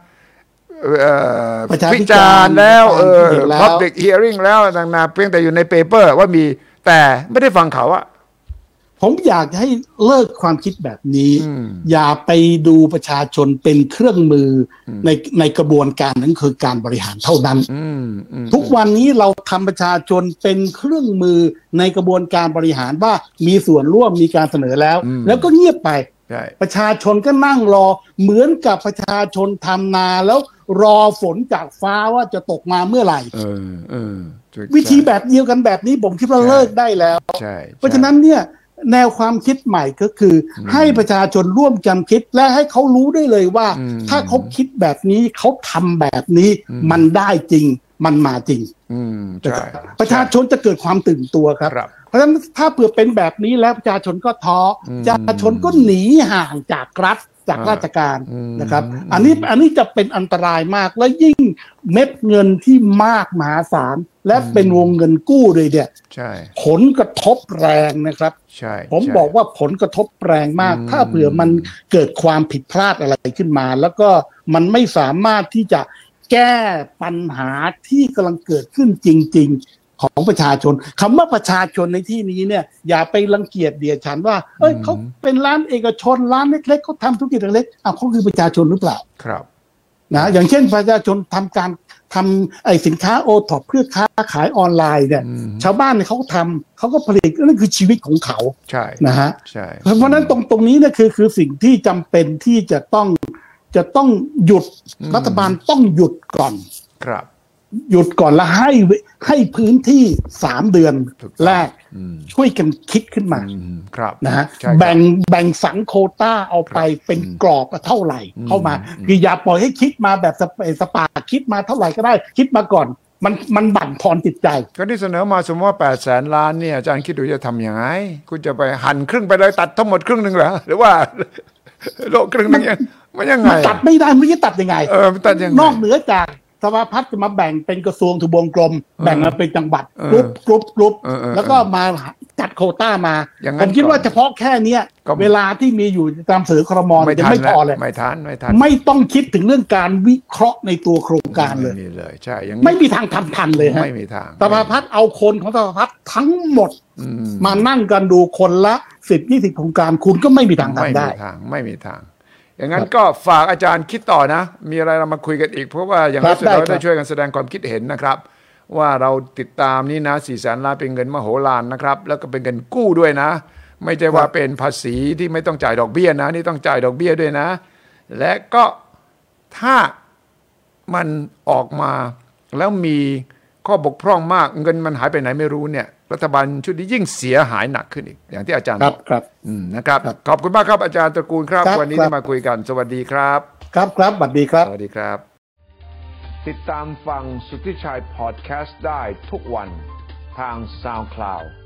วิจารณ์แล้วpublic hearing แล้วต่างๆเพียงแต่อยู่ในเปเปอร์ว่ามีแต่ไม่ได้ฟังเขาผมอยากให้เลิกความคิดแบบนี้อย่าไปดูประชาชนเป็นเครื่องมือในกระบวนการนั้นคือการบริหารเท่านั้นทุกวันนี้เราทำประชาชนเป็นเครื่องมือในกระบวนการบริหารว่ามีส่วนร่วมมีการเสนอแล้วก็เงียบไปประชาชนก็นั่งรอเหมือนกับประชาชนทำนาแล้วรอฝนจากฟ้าว่าจะตกมาเมื่อไหร่วิธีแบบเดียวกันแบบนี้ผมคิดว่าเลิกได้แล้วเพราะฉะนั้นเนี่ยแนวความคิดใหม่ก็คือให้ประชาชนร่วมกันคิดและให้เขารู้ได้เลยว่าถ้าเขาคิดแบบนี้เขาทำแบบนี้มันได้จริงมันมาจริงประชาชนจะเกิดความตื่นตัวครับเพราะฉะนั้นถ้าเผื่อเป็นแบบนี้แล้วประชาชนก็ท้อประชาชนก็หนีห่างจากรัฐจากราชการนะครับอันนี้จะเป็นอันตรายมากและยิ่งเม็ดเงินที่มากมหาศาลและเป็นวงเงินกู้เลยเนี่ยผลกระทบแรงนะครับผมบอกว่าผลกระทบแรงมากถ้าเผื่อมันเกิดความผิดพลาดอะไรขึ้นมาแล้วก็มันไม่สามารถที่จะแก้ปัญหาที่กำลังเกิดขึ้นจริงๆของประชาชนคำว่าประชาชนในที่นี้เนี่ยอย่าไปรังเกียจเดียดฉันว่าเขาเป็นร้านเอกชนร้านเล็กๆเขาทำธุรกิจเล็กๆเขาคือประชาชนหรือเปล่าครับนะอย่างเช่นประชาชนทำสินค้าโอท็อปเพื่อค้าขายออนไลน์เนี่ยชาวบ้านเนี่ยเขาก็ผลิตนั่นคือชีวิตของเขาใช่นะฮะใช่เพราะนั้นตรงนี้เนี่ยคือสิ่งที่จำเป็นที่จะต้องหยุดรัฐบาลต้องหยุดก่อนครับหยุดก่อนแล้วให้พื้นที่3 เดือนแรกช่วยกันคิดขึ้นมานะฮะแบ่งสังโควต้าเอาไปเป็นกรอบเท่าไหร่เข้ามาคืออย่าปล่อยให้คิดมาแบบสปาคิดมาเท่าไหร่ก็ได้คิดมาก่อนมันบั่นทอนจิตใจก็ที่เสนอมาสมมติว่า800,000 ล้านเนี่ยอาจารย์คิดดูจะทำยังไงคุณจะไปหั่นครึ่งไปเลยตัดทั้งหมดครึ่งนึงเหรอหรือว่าโลครึ่งนึงมันยังไงตัดไม่ได้ไม่จะตัดยังไงตัดยังไงนอกเหนือจากสภาพัฒน์จะมาแบ่งเป็นกระทรวงทบวงกลมแบ่งมาเป็นจังหวัดกรุ๊ปแล้วก็มาจัดโควต้ามาผมคิดว่าเฉพาะแค่นี้เวลาที่มีอยู่ตามสื่อครมจะไม่พอเลยไม่ทันไม่ต้องคิดถึงเรื่องการวิเคราะห์ในตัวโครงการเลยใช่ไม่มีทางทำทันเลยฮะไม่มีทางสภาพัฒน์เอาคนของสภาพัฒน์ทั้งหมดมานั่งกันดูคนละ10-20 โครงการคุณก็ไม่มีทางทำได้ไม่มีทางอย่างนั้นก็ฝากอาจารย์คิดต่อนะมีอะไรเรามาคุยกันอีกเพราะว่าอย่างไรเราได้ช่วยกันแสดงความคิดเห็นนะครับว่าเราติดตามนี่นะ400,000 ล้านเป็นเงินมโหฬารนะครับแล้วก็เป็นเงินกู้ด้วยนะไม่ใช่ว่าเป็นภาษีที่ไม่ต้องจ่ายดอกเบี้ยนะนี่ต้องจ่ายดอกเบี้ยด้วยนะและก็ถ้ามันออกมาแล้วมีข้อบกพร่องมากเงินมันหายไปไหนไม่รู้เนี่ยรัฐบาลชุดนี้ยิ่งเสียหายหนักขึ้นอีกอย่างที่อาจารย์บอกนะครับขอบคุณมากครับอาจารย์ตระกูลครับวันนี้ที่มาคุยกันสวัสดีครับครับสวัสดีครับสวัสดีครับติดตามฟังสุทธิชัยพอดแคสต์ได้ทุกวันทาง SoundCloud